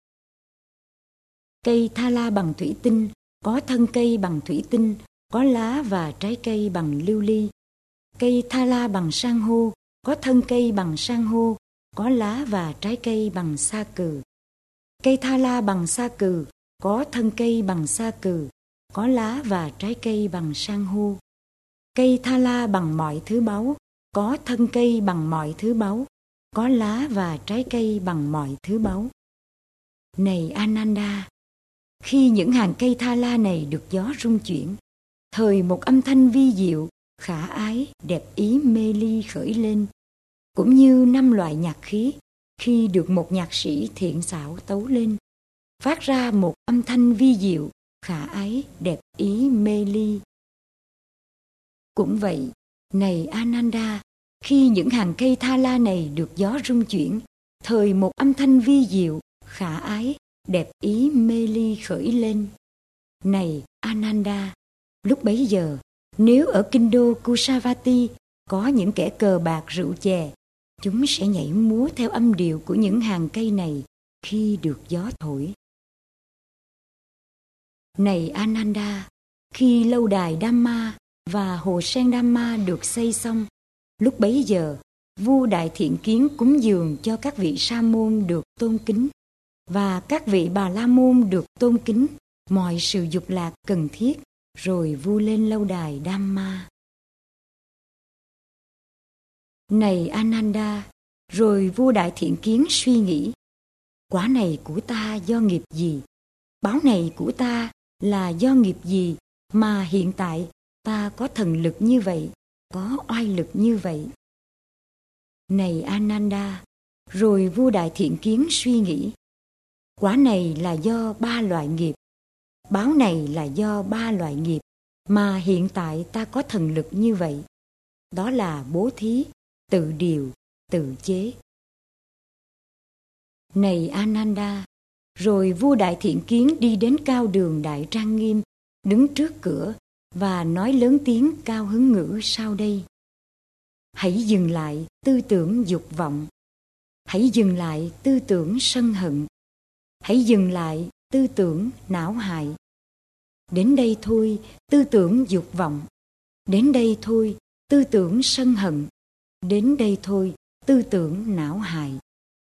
Cây thala bằng thủy tinh có thân cây bằng thủy tinh, có lá và trái cây bằng lưu ly. Cây thala bằng san hô có thân cây bằng san hô, có lá và trái cây bằng sa cừ. Cây thala bằng sa cừ có thân cây bằng sa cừ, có lá và trái cây bằng san hô. Cây thala bằng mọi thứ báu có thân cây bằng mọi thứ báu, có lá và trái cây bằng mọi thứ báu. Này Ananda, khi những hàng cây thala này được gió rung chuyển, thời một âm thanh vi diệu, khả ái, đẹp ý mê ly khởi lên, cũng như 5 loại nhạc khí khi được một nhạc sĩ thiện xảo tấu lên, phát ra một âm thanh vi diệu, khả ái, đẹp ý mê ly. Cũng vậy, này Ananda, khi những hàng cây thala này được gió rung chuyển, thời một âm thanh vi diệu, khả ái, đẹp ý mê ly khởi lên. Này Ananda, lúc bấy giờ, nếu ở kinh đô Kusavati có những kẻ cờ bạc rượu chè, chúng sẽ nhảy múa theo âm điệu của những hàng cây này khi được gió thổi. Này Ananda, khi lâu đài Dhamma và hồ sen Dhamma được xây xong, lúc bấy giờ, vua Đại Thiện Kiến cúng dường cho các vị sa môn được tôn kính và các vị bà la môn được tôn kính mọi sự dục lạc cần thiết, rồi vua lên lâu đài Dhamma. Này Ananda, rồi vua Đại Thiện Kiến suy nghĩ, quả này của ta do nghiệp gì? Báo này của ta là do nghiệp gì mà hiện tại ta có thần lực như vậy, có oai lực như vậy? Này Ananda, rồi vua Đại Thiện Kiến suy nghĩ, quả này là do 3 loại nghiệp, báo này là do 3 loại nghiệp mà hiện tại ta có thần lực như vậy. đó là bố thí, tự điều, tự chế. Này Ananda, rồi vua Đại Thiện Kiến đi đến cao đường Đại Trang Nghiêm, đứng trước cửa và nói lớn tiếng cao hứng ngữ sau đây: hãy dừng lại tư tưởng dục vọng, hãy dừng lại tư tưởng sân hận, hãy dừng lại tư tưởng não hại. Đến đây thôi tư tưởng dục vọng, đến đây thôi tư tưởng sân hận, đến đây thôi tư tưởng não hại.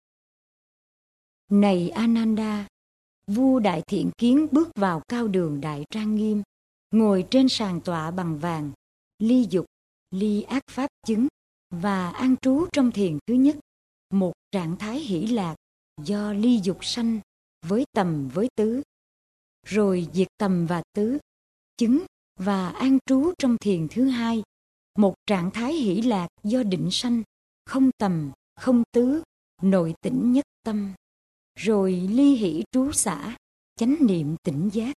Này Ananda, vua Đại Thiện Kiến bước vào cao đường Đại Trang Nghiêm, ngồi trên sàn tọa bằng vàng, ly dục, ly ác pháp chứng và an trú trong thiền thứ nhất, một trạng thái hỷ lạc do ly dục sanh với tầm với tứ, rồi diệt tầm và tứ, chứng và an trú trong thiền thứ hai, một trạng thái hỷ lạc do định sanh, không tầm, không tứ, nội tỉnh nhất tâm, rồi ly hỷ trú xả, chánh niệm tỉnh giác.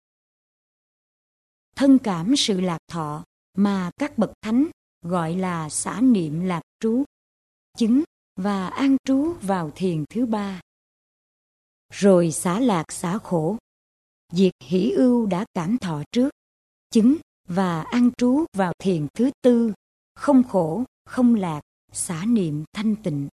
Thân cảm sự lạc thọ mà các bậc thánh gọi là xả niệm lạc trú, chứng và an trú vào thiền thứ ba. Rồi xả lạc xả khổ, diệt hỷ ưu đã cảm thọ trước, chứng và an trú vào thiền thứ tư, không khổ, không lạc, xả niệm thanh tịnh.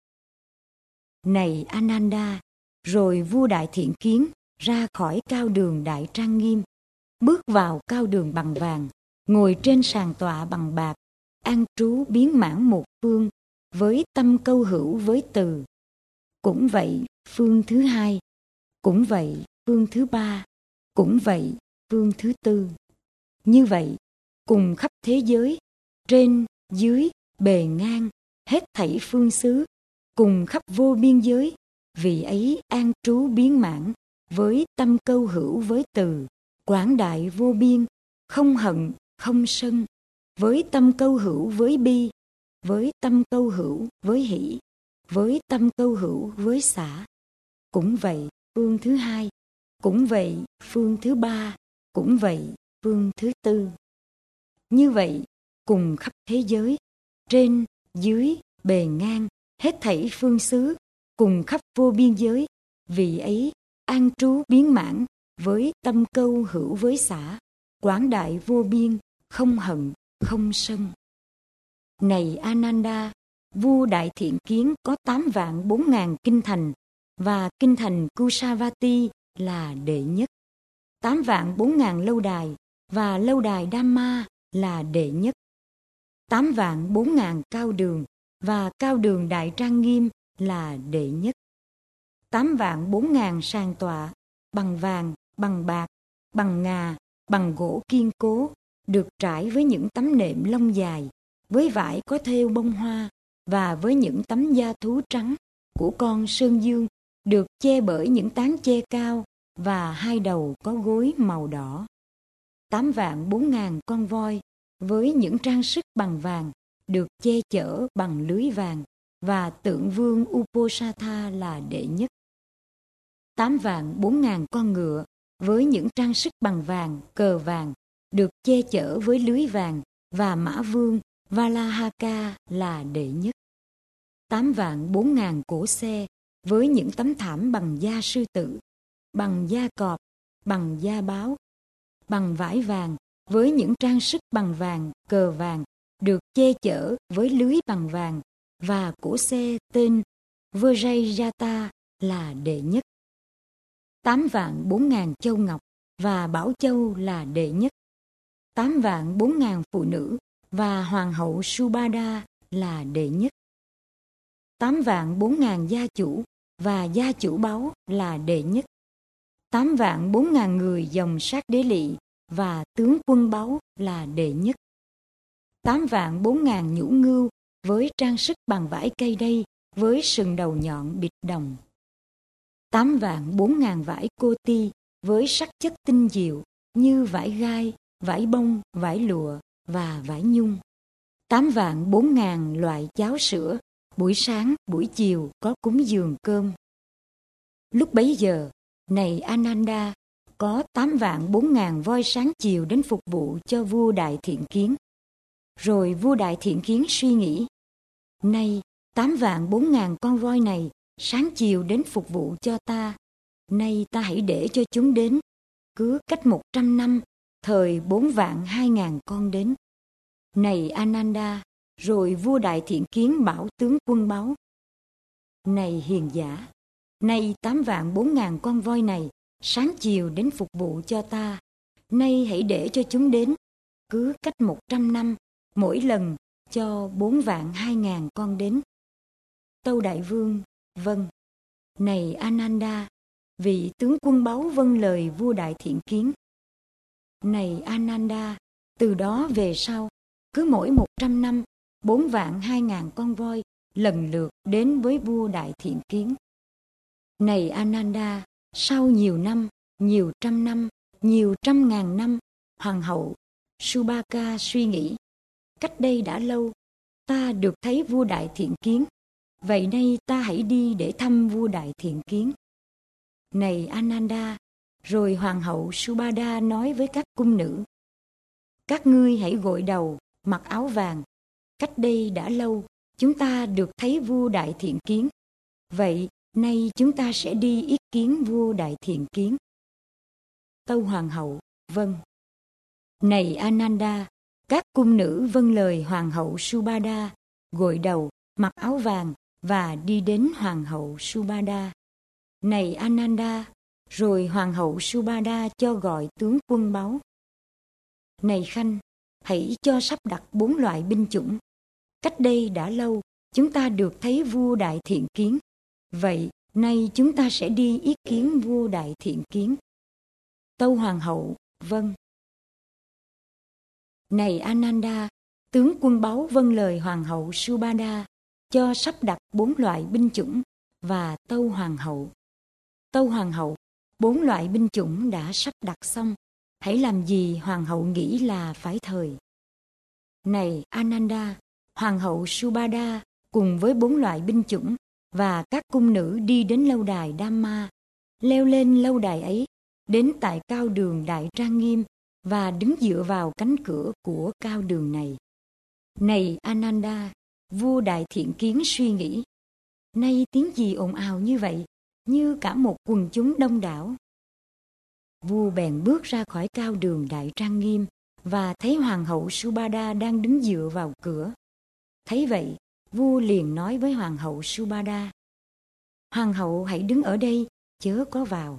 Này Ananda, rồi vua Đại Thiện Kiến ra khỏi cao đường Đại Trang Nghiêm, bước vào cao đường bằng vàng, ngồi trên sàn tọa bằng bạc, an trú biến mãn một phương, với tâm câu hữu với từ. Cũng vậy phương thứ hai, cũng vậy phương thứ ba, cũng vậy phương thứ tư. Như vậy, cùng khắp thế giới, trên, dưới, bề ngang, hết thảy phương xứ, cùng khắp vô biên giới, vì ấy an trú biến mãn, với tâm câu hữu với từ, quảng đại vô biên, không hận, không sân, với tâm câu hữu với bi, với tâm câu hữu với hỷ, với tâm câu hữu với xả. Cũng vậy phương thứ hai, cũng vậy phương thứ ba, cũng vậy phương thứ tư. Như vậy, cùng khắp thế giới, trên, dưới, bề ngang, hết thảy phương xứ, cùng khắp vô biên giới, vì ấy an trú biến mãn, với tâm câu hữu với xả, quảng đại vô biên, không hận, không sân. Này Ananda, vua Đại Thiện Kiến có 8.400.000 kinh thành, và kinh thành Kusavati là đệ nhất. 8.400.000 lâu đài, và lâu đài Dhamma là đệ nhất. 8.400.000 cao đường, và cao đường Đại Trang Nghiêm là đệ nhất. 8.400.000 sàn tọa, bằng vàng, bằng bạc, bằng ngà, bằng gỗ kiên cố, được trải với những tấm nệm lông dài, với vải có thêu bông hoa, và với những tấm da thú trắng của con sơn dương, được che bởi những tán che cao, và hai đầu có gối màu đỏ. 8.400.000 con voi, với những trang sức bằng vàng, được che chở bằng lưới vàng, và tượng vương Uposatha là đệ nhất. 8.400.000 con ngựa, với những trang sức bằng vàng, cờ vàng, được che chở với lưới vàng, và mã vương Valahaka là đệ nhất. 8.400.000 cỗ xe, với những tấm thảm bằng da sư tử, bằng da cọp, bằng da báo, bằng vải vàng, với những trang sức bằng vàng, cờ vàng, được che chở với lưới bằng vàng, và cỗ xe tên Vajrayata là đệ nhất. 8.400.000 châu ngọc, và bảo châu là đệ nhất. 8.400.000 phụ nữ, và hoàng hậu Subhada là đệ nhất. 8.400.000 gia chủ, và gia chủ báu là đệ nhất. 8.400.000 người dòng sát đế lỵ, và tướng quân báu là đệ nhất. 8.400.000 nhũ ngưu, với trang sức bằng vải cây đay, với sừng đầu nhọn bịt đồng. 8.400.000 vải cô ti, với sắc chất tinh diệu như vải gai, vải bông, vải lụa và vải nhung. 8.400.000 loại cháo sữa, buổi sáng, buổi chiều có cúng dường cơm. Lúc bấy giờ, này Ananda, có 8.400.000 voi sáng chiều đến phục vụ cho vua Đại Thiện Kiến. Rồi vua Đại Thiện Kiến suy nghĩ, nay 8.400.000 con voi này sáng chiều đến phục vụ cho ta. Nay ta hãy để cho chúng đến, cứ cách 100 năm, thời 4.200.000 con đến. Này Ananda, rồi vua Đại Thiện Kiến bảo tướng quân báu, này hiền giả, nay 8.400.000 con voi này sáng chiều đến phục vụ cho ta. Nay hãy để cho chúng đến, cứ cách 100 năm, mỗi lần cho 4.200.000 con đến. Tâu Đại Vương, vâng. Này Ananda, vị tướng quân báu vâng lời vua Đại Thiện Kiến. Này Ananda, từ đó về sau, cứ mỗi 100 năm, 4.200.000 con voi lần lượt đến với vua Đại Thiện Kiến. Này Ananda, sau nhiều năm, nhiều trăm năm, nhiều trăm ngàn năm, hoàng hậu Subhaka suy nghĩ, cách đây đã lâu, ta được thấy vua Đại Thiện Kiến, vậy nay ta hãy đi để thăm vua Đại Thiện Kiến. Này Ananda, rồi hoàng hậu Subhada nói với các cung nữ, các ngươi hãy gội đầu, mặc áo vàng. Cách đây đã lâu, chúng ta được thấy vua Đại Thiện Kiến, vậy nay chúng ta sẽ đi yết kiến vua Đại Thiện Kiến. Tâu hoàng hậu, vâng. Này Ananda, các cung nữ vâng lời hoàng hậu Subhada, gội đầu, mặc áo vàng và đi đến hoàng hậu Subhada. Này Ananda, rồi hoàng hậu Subhada cho gọi tướng quân báu. Này Khanh, hãy cho sắp đặt 4 loại binh chủng. Cách đây đã lâu, chúng ta được thấy vua Đại Thiện Kiến. Vậy, nay chúng ta sẽ đi yết kiến vua Đại Thiện Kiến. Tâu hoàng hậu, vâng. Này Ananda, tướng quân báu vâng lời hoàng hậu Subhada, cho sắp đặt 4 loại binh chủng và tâu hoàng hậu. Tâu hoàng hậu, 4 loại binh chủng đã sắp đặt xong. Hãy làm gì hoàng hậu nghĩ là phải thời. Này Ananda, hoàng hậu Subhada cùng với 4 loại binh chủng và các cung nữ đi đến lâu đài Dhamma, leo lên lâu đài ấy, đến tại cao đường Đại Trang Nghiêm và đứng dựa vào cánh cửa của cao đường này. Này Ananda, vua Đại Thiện Kiến suy nghĩ, nay tiếng gì ồn ào như vậy, như cả một quần chúng đông đảo. Vua bèn bước ra khỏi cao đường Đại Trang Nghiêm và thấy hoàng hậu Subhada đang đứng dựa vào cửa. Thấy vậy, vua liền nói với hoàng hậu Subhada, hoàng hậu hãy đứng ở đây, chớ có vào.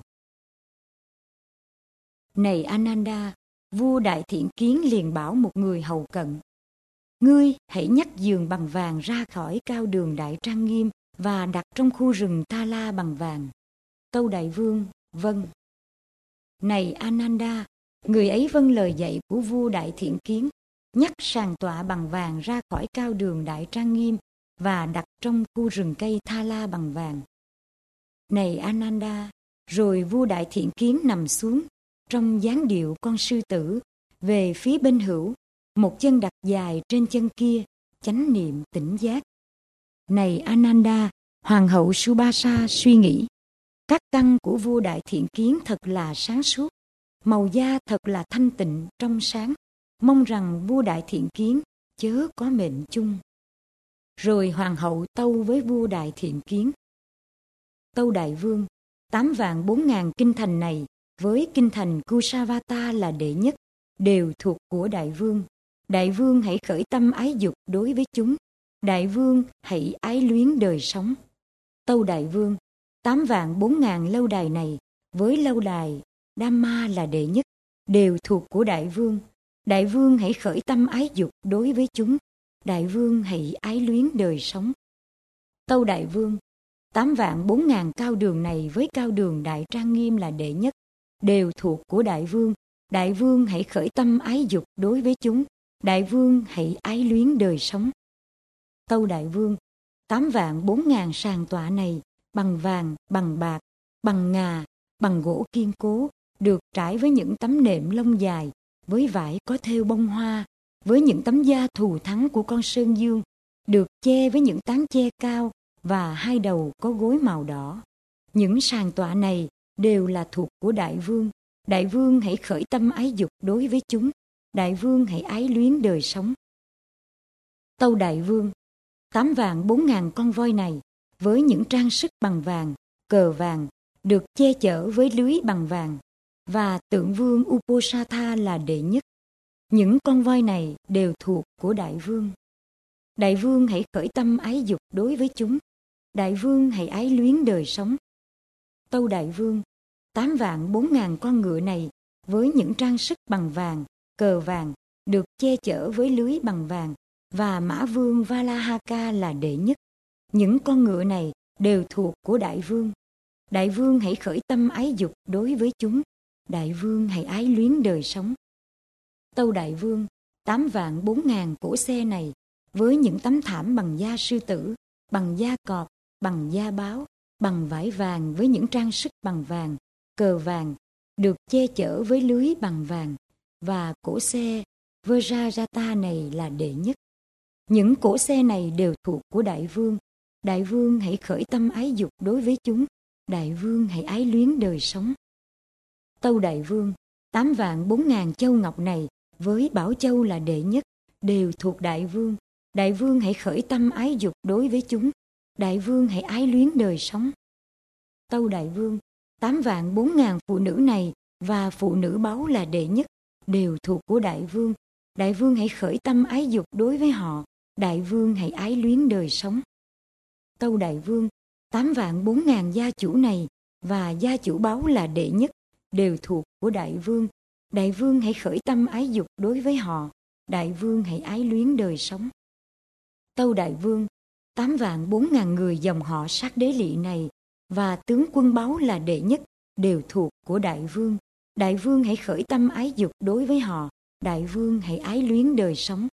Này Ananda, vua Đại Thiện Kiến liền bảo một người hầu cận, ngươi hãy nhắc giường bằng vàng ra khỏi cao đường Đại Trang Nghiêm và đặt trong khu rừng Tha La bằng vàng. Tâu Đại Vương, vâng. Này Ananda, người ấy vâng lời dạy của vua Đại Thiện Kiến, nhắc sàn tọa bằng vàng ra khỏi cao đường Đại Trang Nghiêm và đặt trong khu rừng cây Tha La bằng vàng. Này Ananda, rồi vua Đại Thiện Kiến nằm xuống trong dáng điệu con sư tử, về phía bên hữu, một chân đặt dài trên chân kia, chánh niệm tỉnh giác. Này Ananda, hoàng hậu Subhasa suy nghĩ, các căn của vua Đại Thiện Kiến thật là sáng suốt, màu da thật là thanh tịnh trong sáng, mong rằng vua Đại Thiện Kiến chớ có mệnh chung. Rồi hoàng hậu tâu với vua Đại Thiện Kiến, tâu Đại Vương, 8.400.000 kinh thành này với kinh thành Kusavata là đệ nhất, đều thuộc của Đại Vương. Đại Vương hãy khởi tâm ái dục đối với chúng. Đại Vương hãy ái luyến đời sống. Tâu Đại Vương, 8.400.000 lâu đài này với lâu đài Dhamma là đệ nhất, đều thuộc của Đại Vương. Đại Vương hãy khởi tâm ái dục đối với chúng. Đại Vương hãy ái luyến đời sống. Tâu Đại Vương, 8.400.000 cao đường này với cao đường Đại Trang Nghiêm là đệ nhất, đều thuộc của Đại Vương. Đại Vương hãy khởi tâm ái dục đối với chúng. Đại Vương hãy ái luyến đời sống. Tâu Đại Vương, 8.400.000 sàn tọa này bằng vàng, bằng bạc, bằng ngà, bằng gỗ kiên cố, được trải với những tấm nệm lông dài, với vải có thêu bông hoa, với những tấm da thù thắng của con sơn dương, được che với những tán che cao và hai đầu có gối màu đỏ. Những sàn tọa này đều là thuộc của Đại Vương. Đại Vương hãy khởi tâm ái dục đối với chúng. Đại Vương hãy ái luyến đời sống. Tâu đại vương, 8.400.000 con voi này với những trang sức bằng vàng, cờ vàng, được che chở với lưới bằng vàng, và tượng vương Uposatha là đệ nhất. Những con voi này đều thuộc của đại vương. Đại vương hãy khởi tâm ái dục đối với chúng. Đại vương hãy ái luyến đời sống. Tâu đại vương, 8.400.000 con ngựa này với những trang sức bằng vàng, cờ vàng, được che chở với lưới bằng vàng, và mã vương Valahaka là đệ nhất. Những con ngựa này đều thuộc của đại vương. Đại vương hãy khởi tâm ái dục đối với chúng. Đại vương hãy ái luyến đời sống. Tâu đại vương, 8.400.000 cỗ xe này với những tấm thảm bằng da sư tử, bằng da cọp, bằng da báo, bằng vải vàng với những trang sức bằng vàng, cờ vàng, được che chở với lưới bằng vàng, và cỗ xe Vajrayatha này là đệ nhất. Những cỗ xe này đều thuộc của đại vương. Đại vương hãy khởi tâm ái dục đối với chúng. Đại vương hãy ái luyến đời sống. Tâu đại vương, 8.400.000 châu ngọc này với bảo châu là đệ nhất, đều thuộc đại vương. Đại vương hãy khởi tâm ái dục đối với chúng. Đại vương hãy ái luyến đời sống. Tâu đại vương, 8.400.000 phụ nữ này và phụ nữ báu là đệ nhất, đều thuộc của đại vương. Đại vương hãy khởi tâm ái dục đối với họ. Đại vương hãy ái luyến đời sống. Tâu đại vương, 8.400.000 gia chủ này và gia chủ báu là đệ nhất, đều thuộc của đại vương. Đại vương hãy khởi tâm ái dục đối với họ. Đại vương hãy ái luyến đời sống. Tâu đại vương, 8.400.000 người dòng họ Sát Đế Lị này và tướng quân báu là đệ nhất, đều thuộc của đại vương. Đại vương hãy khởi tâm ái dục đối với họ. Đại vương hãy ái luyến đời sống.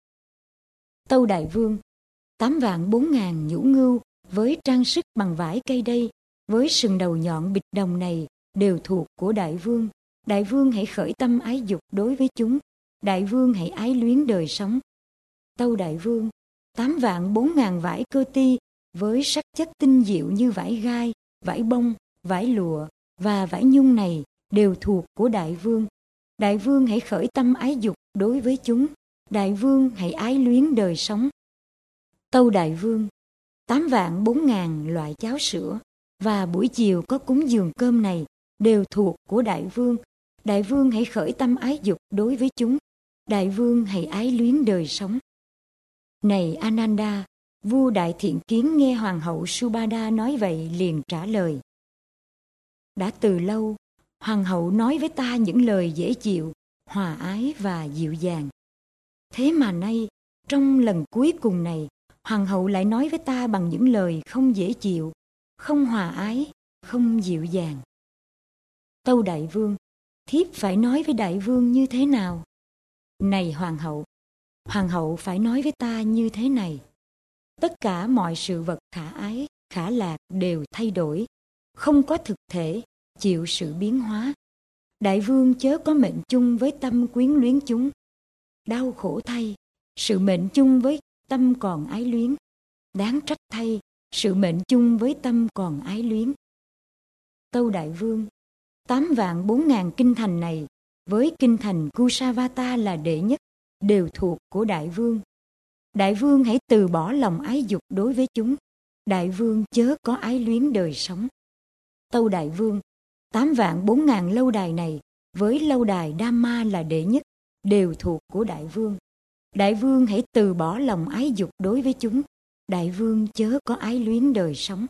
Tâu đại vương, 8.400.000 nhũ ngưu với trang sức bằng vải cây đay, với sừng đầu nhọn bịch đồng này đều thuộc của đại vương. Đại vương hãy khởi tâm ái dục đối với chúng. Đại vương hãy ái luyến đời sống. Tâu đại vương, 8.400.000 vải cơ ti với sắc chất tinh diệu như vải gai, vải bông, vải lụa và vải nhung này đều thuộc của đại vương. Đại vương hãy khởi tâm ái dục đối với chúng. Đại vương hãy ái luyến đời sống. Tâu đại vương, 8.400.000 loại cháo sữa và buổi chiều có cúng dường cơm này đều thuộc của đại vương. Đại vương hãy khởi tâm ái dục đối với chúng. Đại vương hãy ái luyến đời sống. Này Ananda, vua Đại Thiện Kiến nghe hoàng hậu Subhada nói vậy liền trả lời: Đã từ lâu, hoàng hậu nói với ta những lời dễ chịu, hòa ái và dịu dàng. Thế mà nay, trong lần cuối cùng này, hoàng hậu lại nói với ta bằng những lời không dễ chịu, không hòa ái, không dịu dàng. Tâu đại vương, thiếp phải nói với đại vương như thế nào? Này hoàng hậu phải nói với ta như thế này: tất cả mọi sự vật khả ái, khả lạc đều thay đổi, không có thực thể, chịu sự biến hóa. Đại vương chớ có mệnh chung với tâm quyến luyến chúng. Đau khổ thay, sự mệnh chung với tâm còn ái luyến. Đáng trách thay, sự mệnh chung với tâm còn ái luyến. Tâu đại vương, 8.400.000 kinh thành này với kinh thành Kusavata là đệ nhất, đều thuộc của đại vương. Đại vương hãy từ bỏ lòng ái dục đối với chúng. Đại vương chớ có ái luyến đời sống. Tâu đại vương, 8.400.000 lâu đài này với lâu đài Dhamma là đệ nhất, đều thuộc của đại vương. Đại vương hãy từ bỏ lòng ái dục đối với chúng. Đại vương chớ có ái luyến đời sống.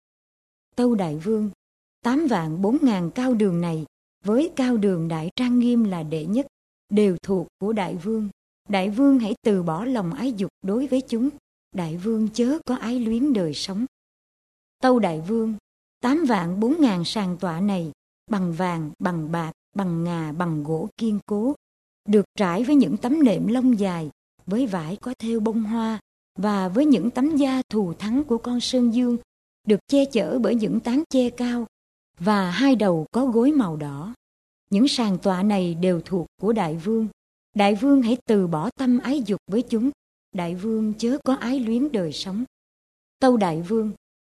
Tâu đại vương, 8.400.000 cao đường này với cao đường Đại Trang Nghiêm là đệ nhất, đều thuộc của đại vương. Đại vương hãy từ bỏ lòng ái dục đối với chúng. Đại vương chớ có ái luyến đời sống. Tâu đại vương, 8.400.000 sàn tọa này bằng vàng, bằng bạc, bằng ngà, bằng gỗ kiên cố, được trải với những tấm nệm lông dài, với vải có thêu bông hoa và với những tấm da thù thắng của con sơn dương, được che chở bởi những tán che cao và hai đầu có gối màu đỏ. Những sàn tọa này đều thuộc của đại vương. Đại vương hãy từ bỏ tâm ái dục với chúng. Đại vương chớ có ái luyến đời sống. Tâu đại vương,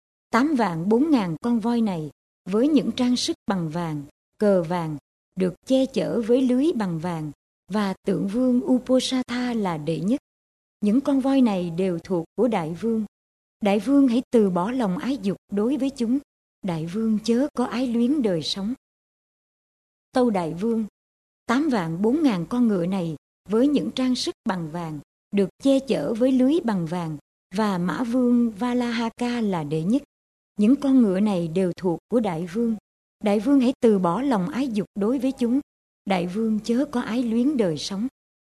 8.400.000 con voi này với những trang sức bằng vàng, cờ vàng, được che chở với lưới bằng vàng, và tượng vương Uposatha là đệ nhất. Những con voi này đều thuộc của đại vương. Đại vương hãy từ bỏ lòng ái dục đối với chúng. Đại vương chớ có ái luyến đời sống. Tâu đại vương, 8.400.000 con ngựa này với những trang sức bằng vàng, được che chở với lưới bằng vàng, và mã vương Valahaka là đệ nhất. Những con ngựa này đều thuộc của đại vương. Đại vương hãy từ bỏ lòng ái dục đối với chúng. Đại vương chớ có ái luyến đời sống.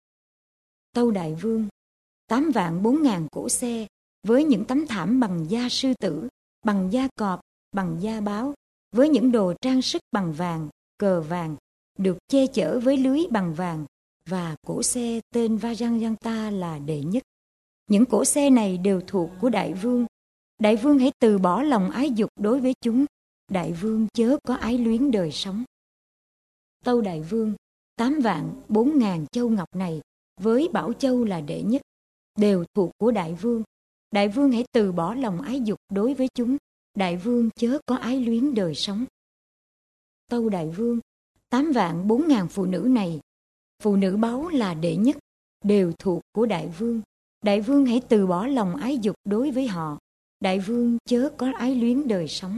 Tâu đại vương, 8.400.000 cỗ xe với những tấm thảm bằng da sư tử, bằng da cọp, bằng da báo, với những đồ trang sức bằng vàng, cờ vàng, được che chở với lưới bằng vàng, và cỗ xe tên Vajrayanta là đệ nhất. Những cỗ xe này đều thuộc của đại vương. Đại vương hãy từ bỏ lòng ái dục đối với chúng. Đại vương chớ có ái luyến đời sống. Tâu đại vương, 8.400.000 châu ngọc này với bảo châu là đệ nhất, đều thuộc của đại vương. Đại vương hãy từ bỏ lòng ái dục đối với chúng. Đại vương chớ có ái luyến đời sống. Tâu đại vương, 8.400.000 phụ nữ này, phụ nữ báu là đệ nhất, đều thuộc của đại vương. Đại vương hãy từ bỏ lòng ái dục đối với họ. Đại vương chớ có ái luyến đời sống.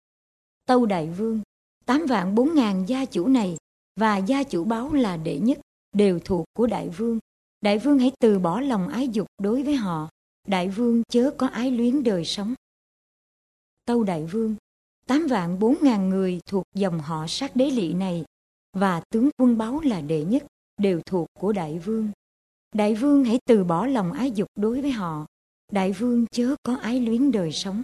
Tâu đại vương, 8.400.000 gia chủ này và gia chủ báu là đệ nhất, đều thuộc của đại vương. Đại vương hãy từ bỏ lòng ái dục đối với họ. Đại vương chớ có ái luyến đời sống. Tâu đại vương, 8.400.000 người thuộc dòng họ Sát Đế Lị này và tướng quân báu là đệ nhất, đều thuộc của đại vương. Đại vương hãy từ bỏ lòng ái dục đối với họ. Đại vương chớ có ái luyến đời sống.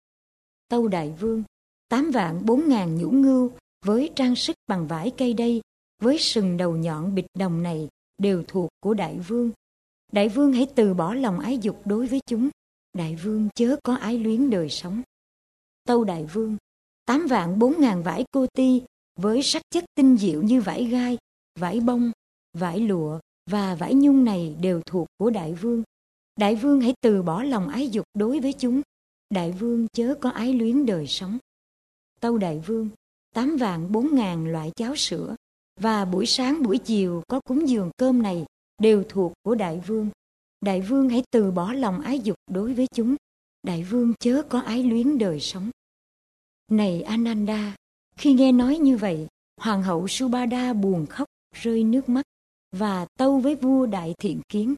Tâu đại vương, 8.400.000 nhũ ngưu với trang sức bằng vải cây đay, với sừng đầu nhọn bịch đồng này, đều thuộc của đại vương. Đại vương hãy từ bỏ lòng ái dục đối với chúng. Đại vương chớ có ái luyến đời sống. Tâu đại vương, 8.400.000 vải cô ti với sắc chất tinh diệu như vải gai, vải bông, vải lụa và vải nhung này đều thuộc của đại vương. Đại vương hãy từ bỏ lòng ái dục đối với chúng. Đại vương chớ có ái luyến đời sống. Tâu đại vương, 8.400.000 loại cháo sữa và buổi sáng buổi chiều có cúng dường cơm này đều thuộc của đại vương. Đại vương hãy từ bỏ lòng ái dục đối với chúng. Đại vương chớ có ái luyến đời sống. Này Ananda, khi nghe nói như vậy, hoàng hậu Subhada buồn khóc rơi nước mắt và tâu với vua Đại Thiện Kiến.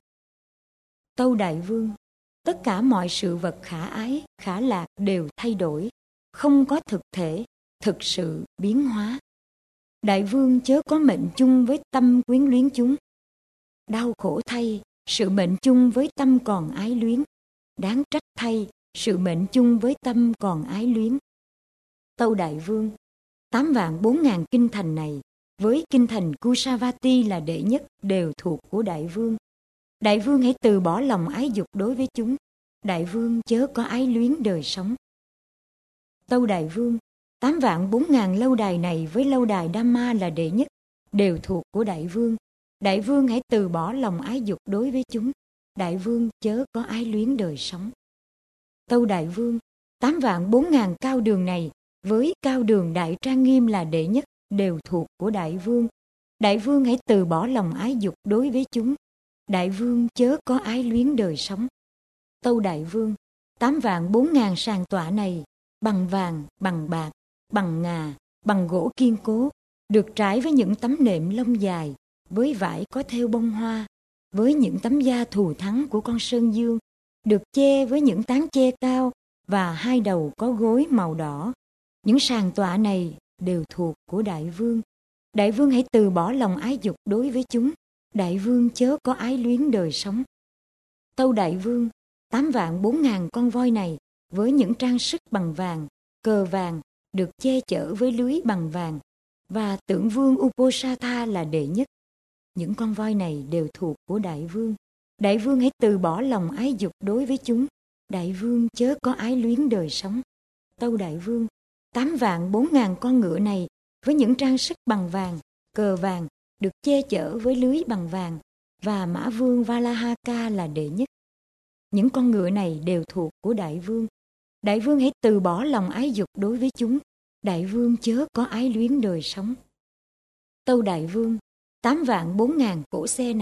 Tâu đại vương, tất cả mọi sự vật khả ái, khả lạc đều thay đổi, không có thực thể, thực sự biến hóa. Đại vương chớ có mệnh chung với tâm quyến luyến chúng. Đau khổ thay, sự mệnh chung với tâm còn ái luyến. Đáng trách thay, sự mệnh chung với tâm còn ái luyến. Tâu đại vương, 8.400.000 kinh thành này với kinh thành Kusavati là đệ nhất, đều thuộc của đại vương. Đại vương hãy từ bỏ lòng ái dục đối với chúng. Đại vương chớ có ái luyến đời sống. Tâu đại vương, 8.400.000 lâu đài này với lâu đài Dhamma là đệ nhất, đều thuộc của đại vương. Đại vương hãy từ bỏ lòng ái dục đối với chúng. Đại vương chớ có ái luyến đời sống. Tâu đại vương, 8.400.000 cao đường này với cao đường Đại Trang Nghiêm là đệ nhất, đều thuộc của đại vương. Đại vương hãy từ bỏ lòng ái dục đối với chúng. Đại vương chớ có ái luyến đời sống. Tâu đại vương, 8.400.000 sàn tọa này bằng vàng, bằng bạc, bằng ngà, bằng gỗ kiên cố, được trải với những tấm nệm lông dài, với vải có thêu bông hoa, với những tấm da thù thắng của con sơn dương, được che với những tán che cao và hai đầu có gối màu đỏ. Những sàn tọa này đều thuộc của đại vương. Đại vương hãy từ bỏ lòng ái dục đối với chúng. Đại vương chớ có ái luyến đời sống. Tâu đại vương, 8.400.000 con voi này với những trang sức bằng vàng, cờ vàng, được che chở với lưới bằng vàng, và tượng vương Uposatha là đệ nhất. Những con voi này đều thuộc của đại vương. Đại vương hãy từ bỏ lòng ái dục đối với chúng. Đại vương chớ có ái luyến đời sống. Tâu đại vương, 8.400.000 con ngựa này với những trang sức bằng vàng, cờ vàng, được che chở với lưới bằng vàng, và mã vương Valahaka là đệ nhất. Những con ngựa này đều thuộc của đại vương. Đại vương hãy từ bỏ lòng ái dục đối với chúng. Đại vương chớ có ái luyến đời sống. Tâu đại vương, 8.400.000 cỗ xe này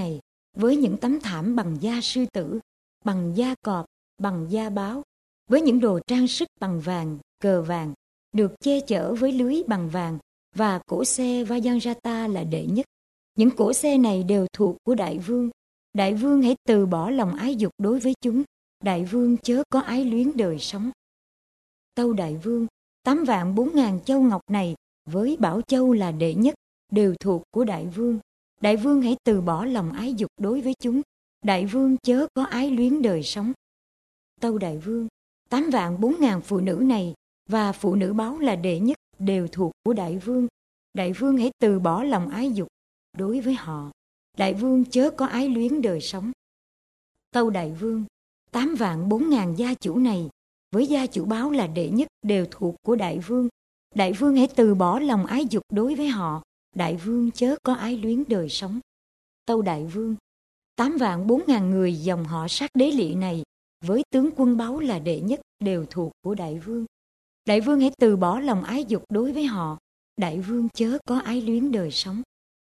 với những tấm thảm bằng da sư tử, bằng da cọp, bằng da báo, với những đồ trang sức bằng vàng, cờ vàng, được che chở với lưới bằng vàng, và cổ xe Vajrayana là đệ nhất. Những cổ xe này đều thuộc của đại vương. Đại vương hãy từ bỏ lòng ái dục đối với chúng. Đại vương chớ có ái luyến đời sống. Tâu đại vương, 8.400.000 châu ngọc này với Bảo Châu là đệ nhất, đều thuộc của đại vương. Đại vương hãy từ bỏ lòng ái dục đối với chúng. Đại vương chớ có ái luyến đời sống. Tâu đại vương, 8.400.000 phụ nữ này và phụ nữ báo là đệ nhất, đều thuộc của đại vương. Đại vương hãy từ bỏ lòng ái dục đối với họ. Đại vương chớ có ái luyến đời sống. Tâu đại vương, 8.400.000 gia chủ này với gia chủ báo là đệ nhất, đều thuộc của đại vương. Đại vương hãy từ bỏ lòng ái dục đối với họ. Đại vương chớ có ái luyến đời sống. Tâu đại vương, 8.400.000 người dòng họ Sát Đế Lị này với tướng quân báo là đệ nhất, đều thuộc của đại vương. Đại vương hãy từ bỏ lòng ái dục đối với họ. Đại vương chớ có ái luyến đời sống.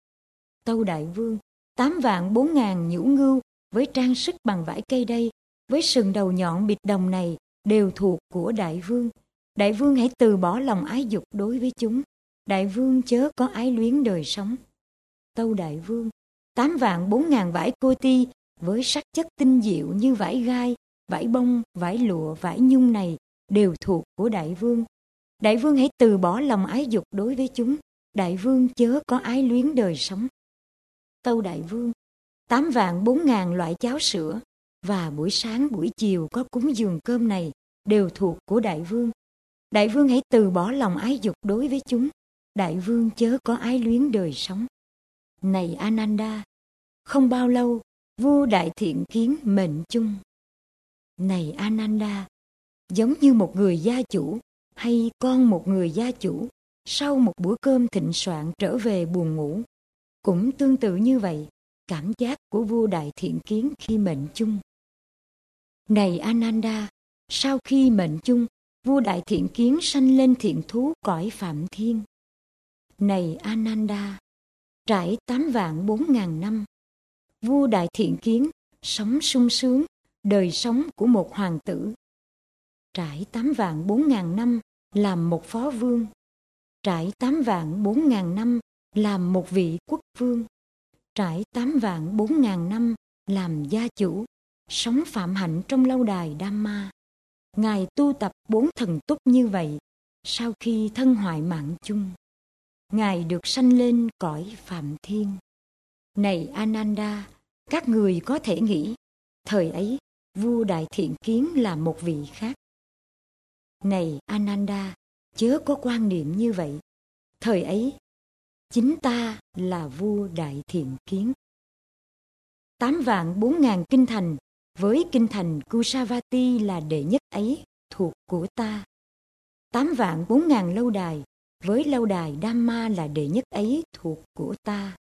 Tâu đại vương, 8.400.000 nhũ ngưu với trang sức bằng vải cây đay, với sừng đầu nhọn bịt đồng này, đều thuộc của đại vương. Đại vương hãy từ bỏ lòng ái dục đối với chúng. Đại vương chớ có ái luyến đời sống. Tâu đại vương, 8.400.000 vải cô ti với sắc chất tinh diệu như vải gai, vải bông, vải lụa, vải nhung này, đều thuộc của đại vương. Đại vương hãy từ bỏ lòng ái dục đối với chúng. Đại vương chớ có ái luyến đời sống. Tâu đại vương, 8.400.000 loại cháo sữa và buổi sáng buổi chiều có cúng dường cơm này, đều thuộc của đại vương. Đại vương hãy từ bỏ lòng ái dục đối với chúng. Đại vương chớ có ái luyến đời sống. Này Ananda, không bao lâu vua Đại Thiện Kiến mệnh chung. Này Ananda, giống như một người gia chủ hay con một người gia chủ sau một bữa cơm thịnh soạn trở về buồn ngủ, cũng tương tự như vậy cảm giác của vua Đại Thiện Kiến khi mệnh chung. Này Ananda, sau khi mệnh chung, vua Đại Thiện Kiến sanh lên thiện thú cõi Phạm Thiên. Này Ananda, trải 8.400.000 năm, vua Đại Thiện Kiến sống sung sướng đời sống của một hoàng tử. Trải 8.400.000 năm làm một phó vương. Trải 8.400.000 năm làm một vị quốc vương. Trải 8.400.000 năm làm gia chủ, sống phạm hạnh trong lâu đài Dhamma. Ngài tu tập 4 thần túc như vậy. Sau khi thân hoại mạng chung, Ngài được sanh lên cõi Phạm Thiên. Này Ananda, các người có thể nghĩ, thời ấy vua Đại Thiện Kiến là một vị khác. Này Ananda, chớ có quan niệm như vậy. Thời ấy, chính ta là vua Đại Thiện Kiến. 8.400.000 kinh thành với kinh thành Kusavati là đệ nhất ấy, thuộc của ta. 8.400.000 lâu đài với lâu đài Dhamma là đệ nhất ấy, thuộc của ta.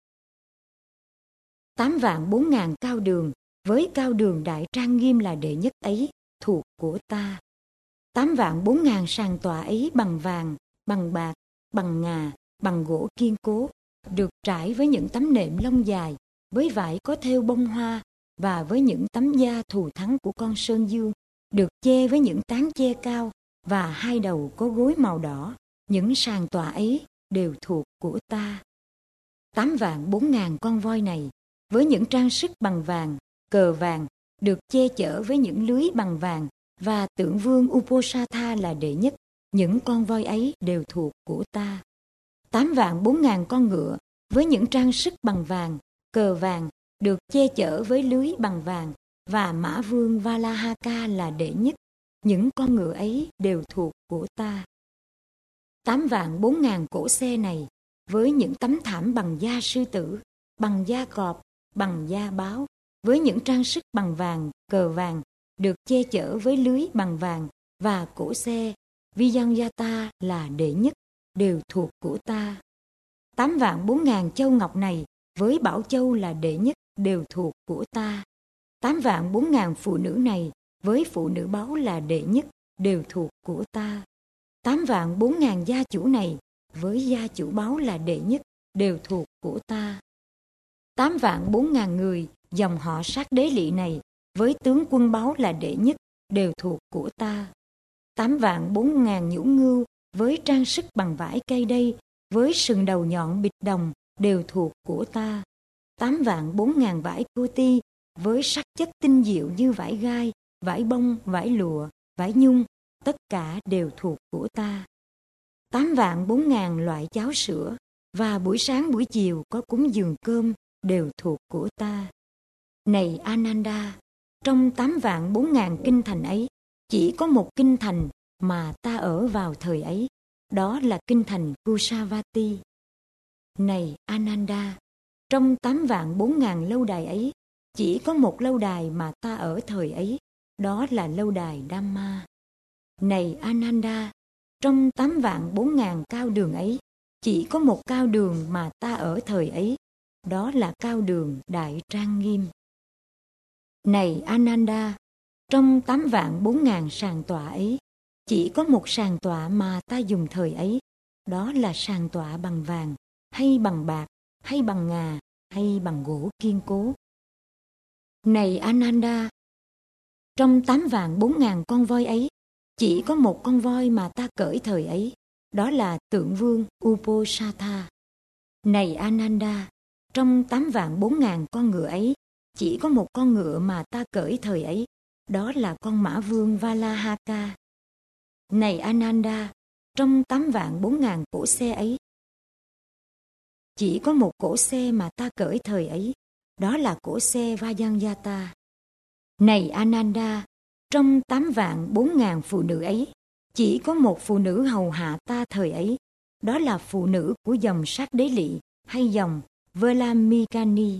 8.400.000 cao đường với cao đường Đại Trang Nghiêm là đệ nhất ấy, thuộc của ta. 8.400.000 sàn tọa ấy bằng vàng, bằng bạc, bằng ngà, bằng gỗ kiên cố, được trải với những tấm nệm lông dài, với vải có thêu bông hoa, và với những tấm da thù thắng của con sơn dương, được che với những tán che cao, và 2 đầu có gối màu đỏ. Những sàn tọa ấy đều thuộc của ta. 8.400.000 con voi này với những trang sức bằng vàng, cờ vàng, được che chở với những lưới bằng vàng, và tượng vương Uposatha là đệ nhất. Những con voi ấy đều thuộc của ta. 8.400.000 con ngựa với những trang sức bằng vàng, cờ vàng, được che chở với lưới bằng vàng, và mã vương Valahaka là đệ nhất. Những con ngựa ấy đều thuộc của ta. 8.400.000 cỗ xe này với những tấm thảm bằng da sư tử, bằng da cọp, bằng da báo, với những trang sức bằng vàng, cờ vàng, được che chở với lưới bằng vàng, và cỗ xe Vijayata là đệ nhất, đều thuộc của ta. 8.400.000 châu ngọc này với Bảo Châu là đệ nhất, đều thuộc của ta. 8.400.000 phụ nữ này với phụ nữ báo là đệ nhất, đều thuộc của ta. 8.400.000 gia chủ này với gia chủ báo là đệ nhất, đều thuộc của ta. 8.400.000 người dòng họ Sát Đế Lỵ này với tướng quân báu là đệ nhất đều thuộc của ta. 8.400.000 nhũ ngưu với trang sức bằng vải cây đay, với sừng đầu nhọn bịch đồng đều thuộc của ta. 8.400.000 vải cô ti với sắc chất tinh diệu như vải gai, vải bông, vải lụa, vải nhung, tất cả đều thuộc của ta. 8.400.000 loại cháo sữa và buổi sáng buổi chiều có cúng dường cơm đều thuộc của ta. Này Ananda, trong 8.400.000 kinh thành ấy, chỉ có một kinh thành mà ta ở vào thời ấy, đó là kinh thành Kusavati. Này Ananda, trong 8.400.000 lâu đài ấy, chỉ có một lâu đài mà ta ở thời ấy, đó là lâu đài Dhamma. Này Ananda, trong 8.400.000 cao đường ấy, chỉ có một cao đường mà ta ở thời ấy, đó là cao đường Đại Trang Nghiêm. Này Ananda, trong 8.400.000 sàn tọa ấy, chỉ có một sàn tọa mà ta dùng thời ấy, đó là sàn tọa bằng vàng, hay bằng bạc, hay bằng ngà, hay bằng gỗ kiên cố. Này Ananda, trong 8.400.000 con voi ấy, chỉ có một con voi mà ta cởi thời ấy, đó là tượng vương Uposatha. Này Ananda, trong 8.400.000 con ngựa ấy, chỉ có một con ngựa mà ta cởi thời ấy, đó là con mã vương Valahaka. Này Ananda, trong 8.400.000 cỗ xe ấy, chỉ có một cỗ xe mà ta cởi thời ấy, đó là cỗ xe Vajrayana. Này Ananda, trong 8.400.000 phụ nữ ấy, chỉ có một phụ nữ hầu hạ ta thời ấy, đó là phụ nữ của dòng Sát Đế Lỵ hay dòng Velamikani.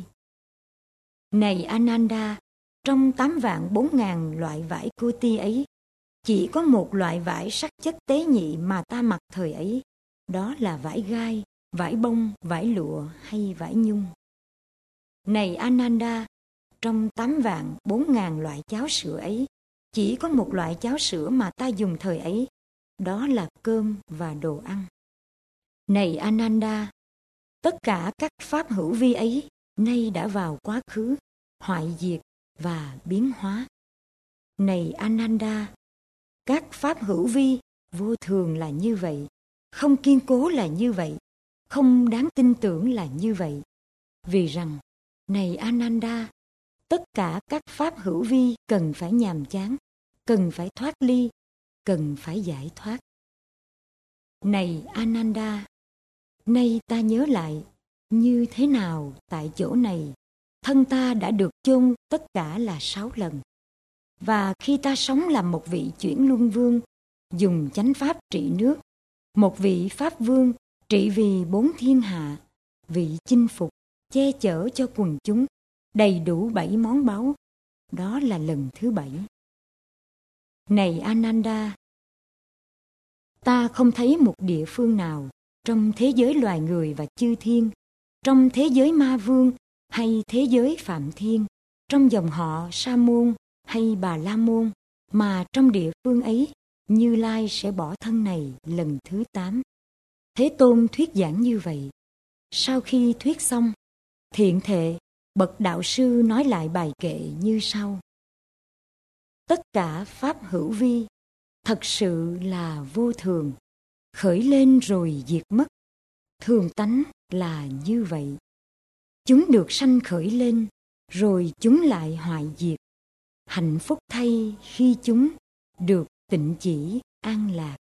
Này Ananda, trong 8.400.000 loại vải cô ti ấy, chỉ có một loại vải sắc chất tế nhị mà ta mặc thời ấy, đó là vải gai, vải bông, vải lụa hay vải nhung. Này Ananda, trong 8.400.000 loại cháo sữa ấy, chỉ có một loại cháo sữa mà ta dùng thời ấy, đó là cơm và đồ ăn. Này Ananda, tất cả các pháp hữu vi ấy nay đã vào quá khứ, hoại diệt và biến hóa. Này Ananda, các pháp hữu vi vô thường là như vậy, không kiên cố là như vậy, không đáng tin tưởng là như vậy. Vì rằng, này Ananda, tất cả các pháp hữu vi cần phải nhàm chán, cần phải thoát ly, cần phải giải thoát. Này Ananda, nay ta nhớ lại như thế nào tại chỗ này, thân ta đã được chôn tất cả là 6 lần. Và khi ta sống làm một vị chuyển luân vương, dùng chánh pháp trị nước, một vị pháp vương trị vì 4 thiên hạ, vị chinh phục, che chở cho quần chúng, đầy đủ 7 món báu, đó là lần thứ 7. Này Ananda, ta không thấy một địa phương nào trong thế giới loài người và chư thiên, trong thế giới ma vương hay thế giới phạm thiên, trong dòng họ Sa môn hay Bà La môn, mà trong địa phương ấy Như Lai sẽ bỏ thân này lần thứ 8. Thế Tôn thuyết giảng như vậy. Sau khi thuyết xong, Thiện Thệ, bậc đạo sư nói lại bài kệ như sau: tất cả pháp hữu vi thật sự là vô thường, khởi lên rồi diệt mất, thường tánh là như vậy. Chúng được sanh khởi lên, rồi chúng lại hoại diệt. Hạnh phúc thay khi chúng được tịnh chỉ an lạc.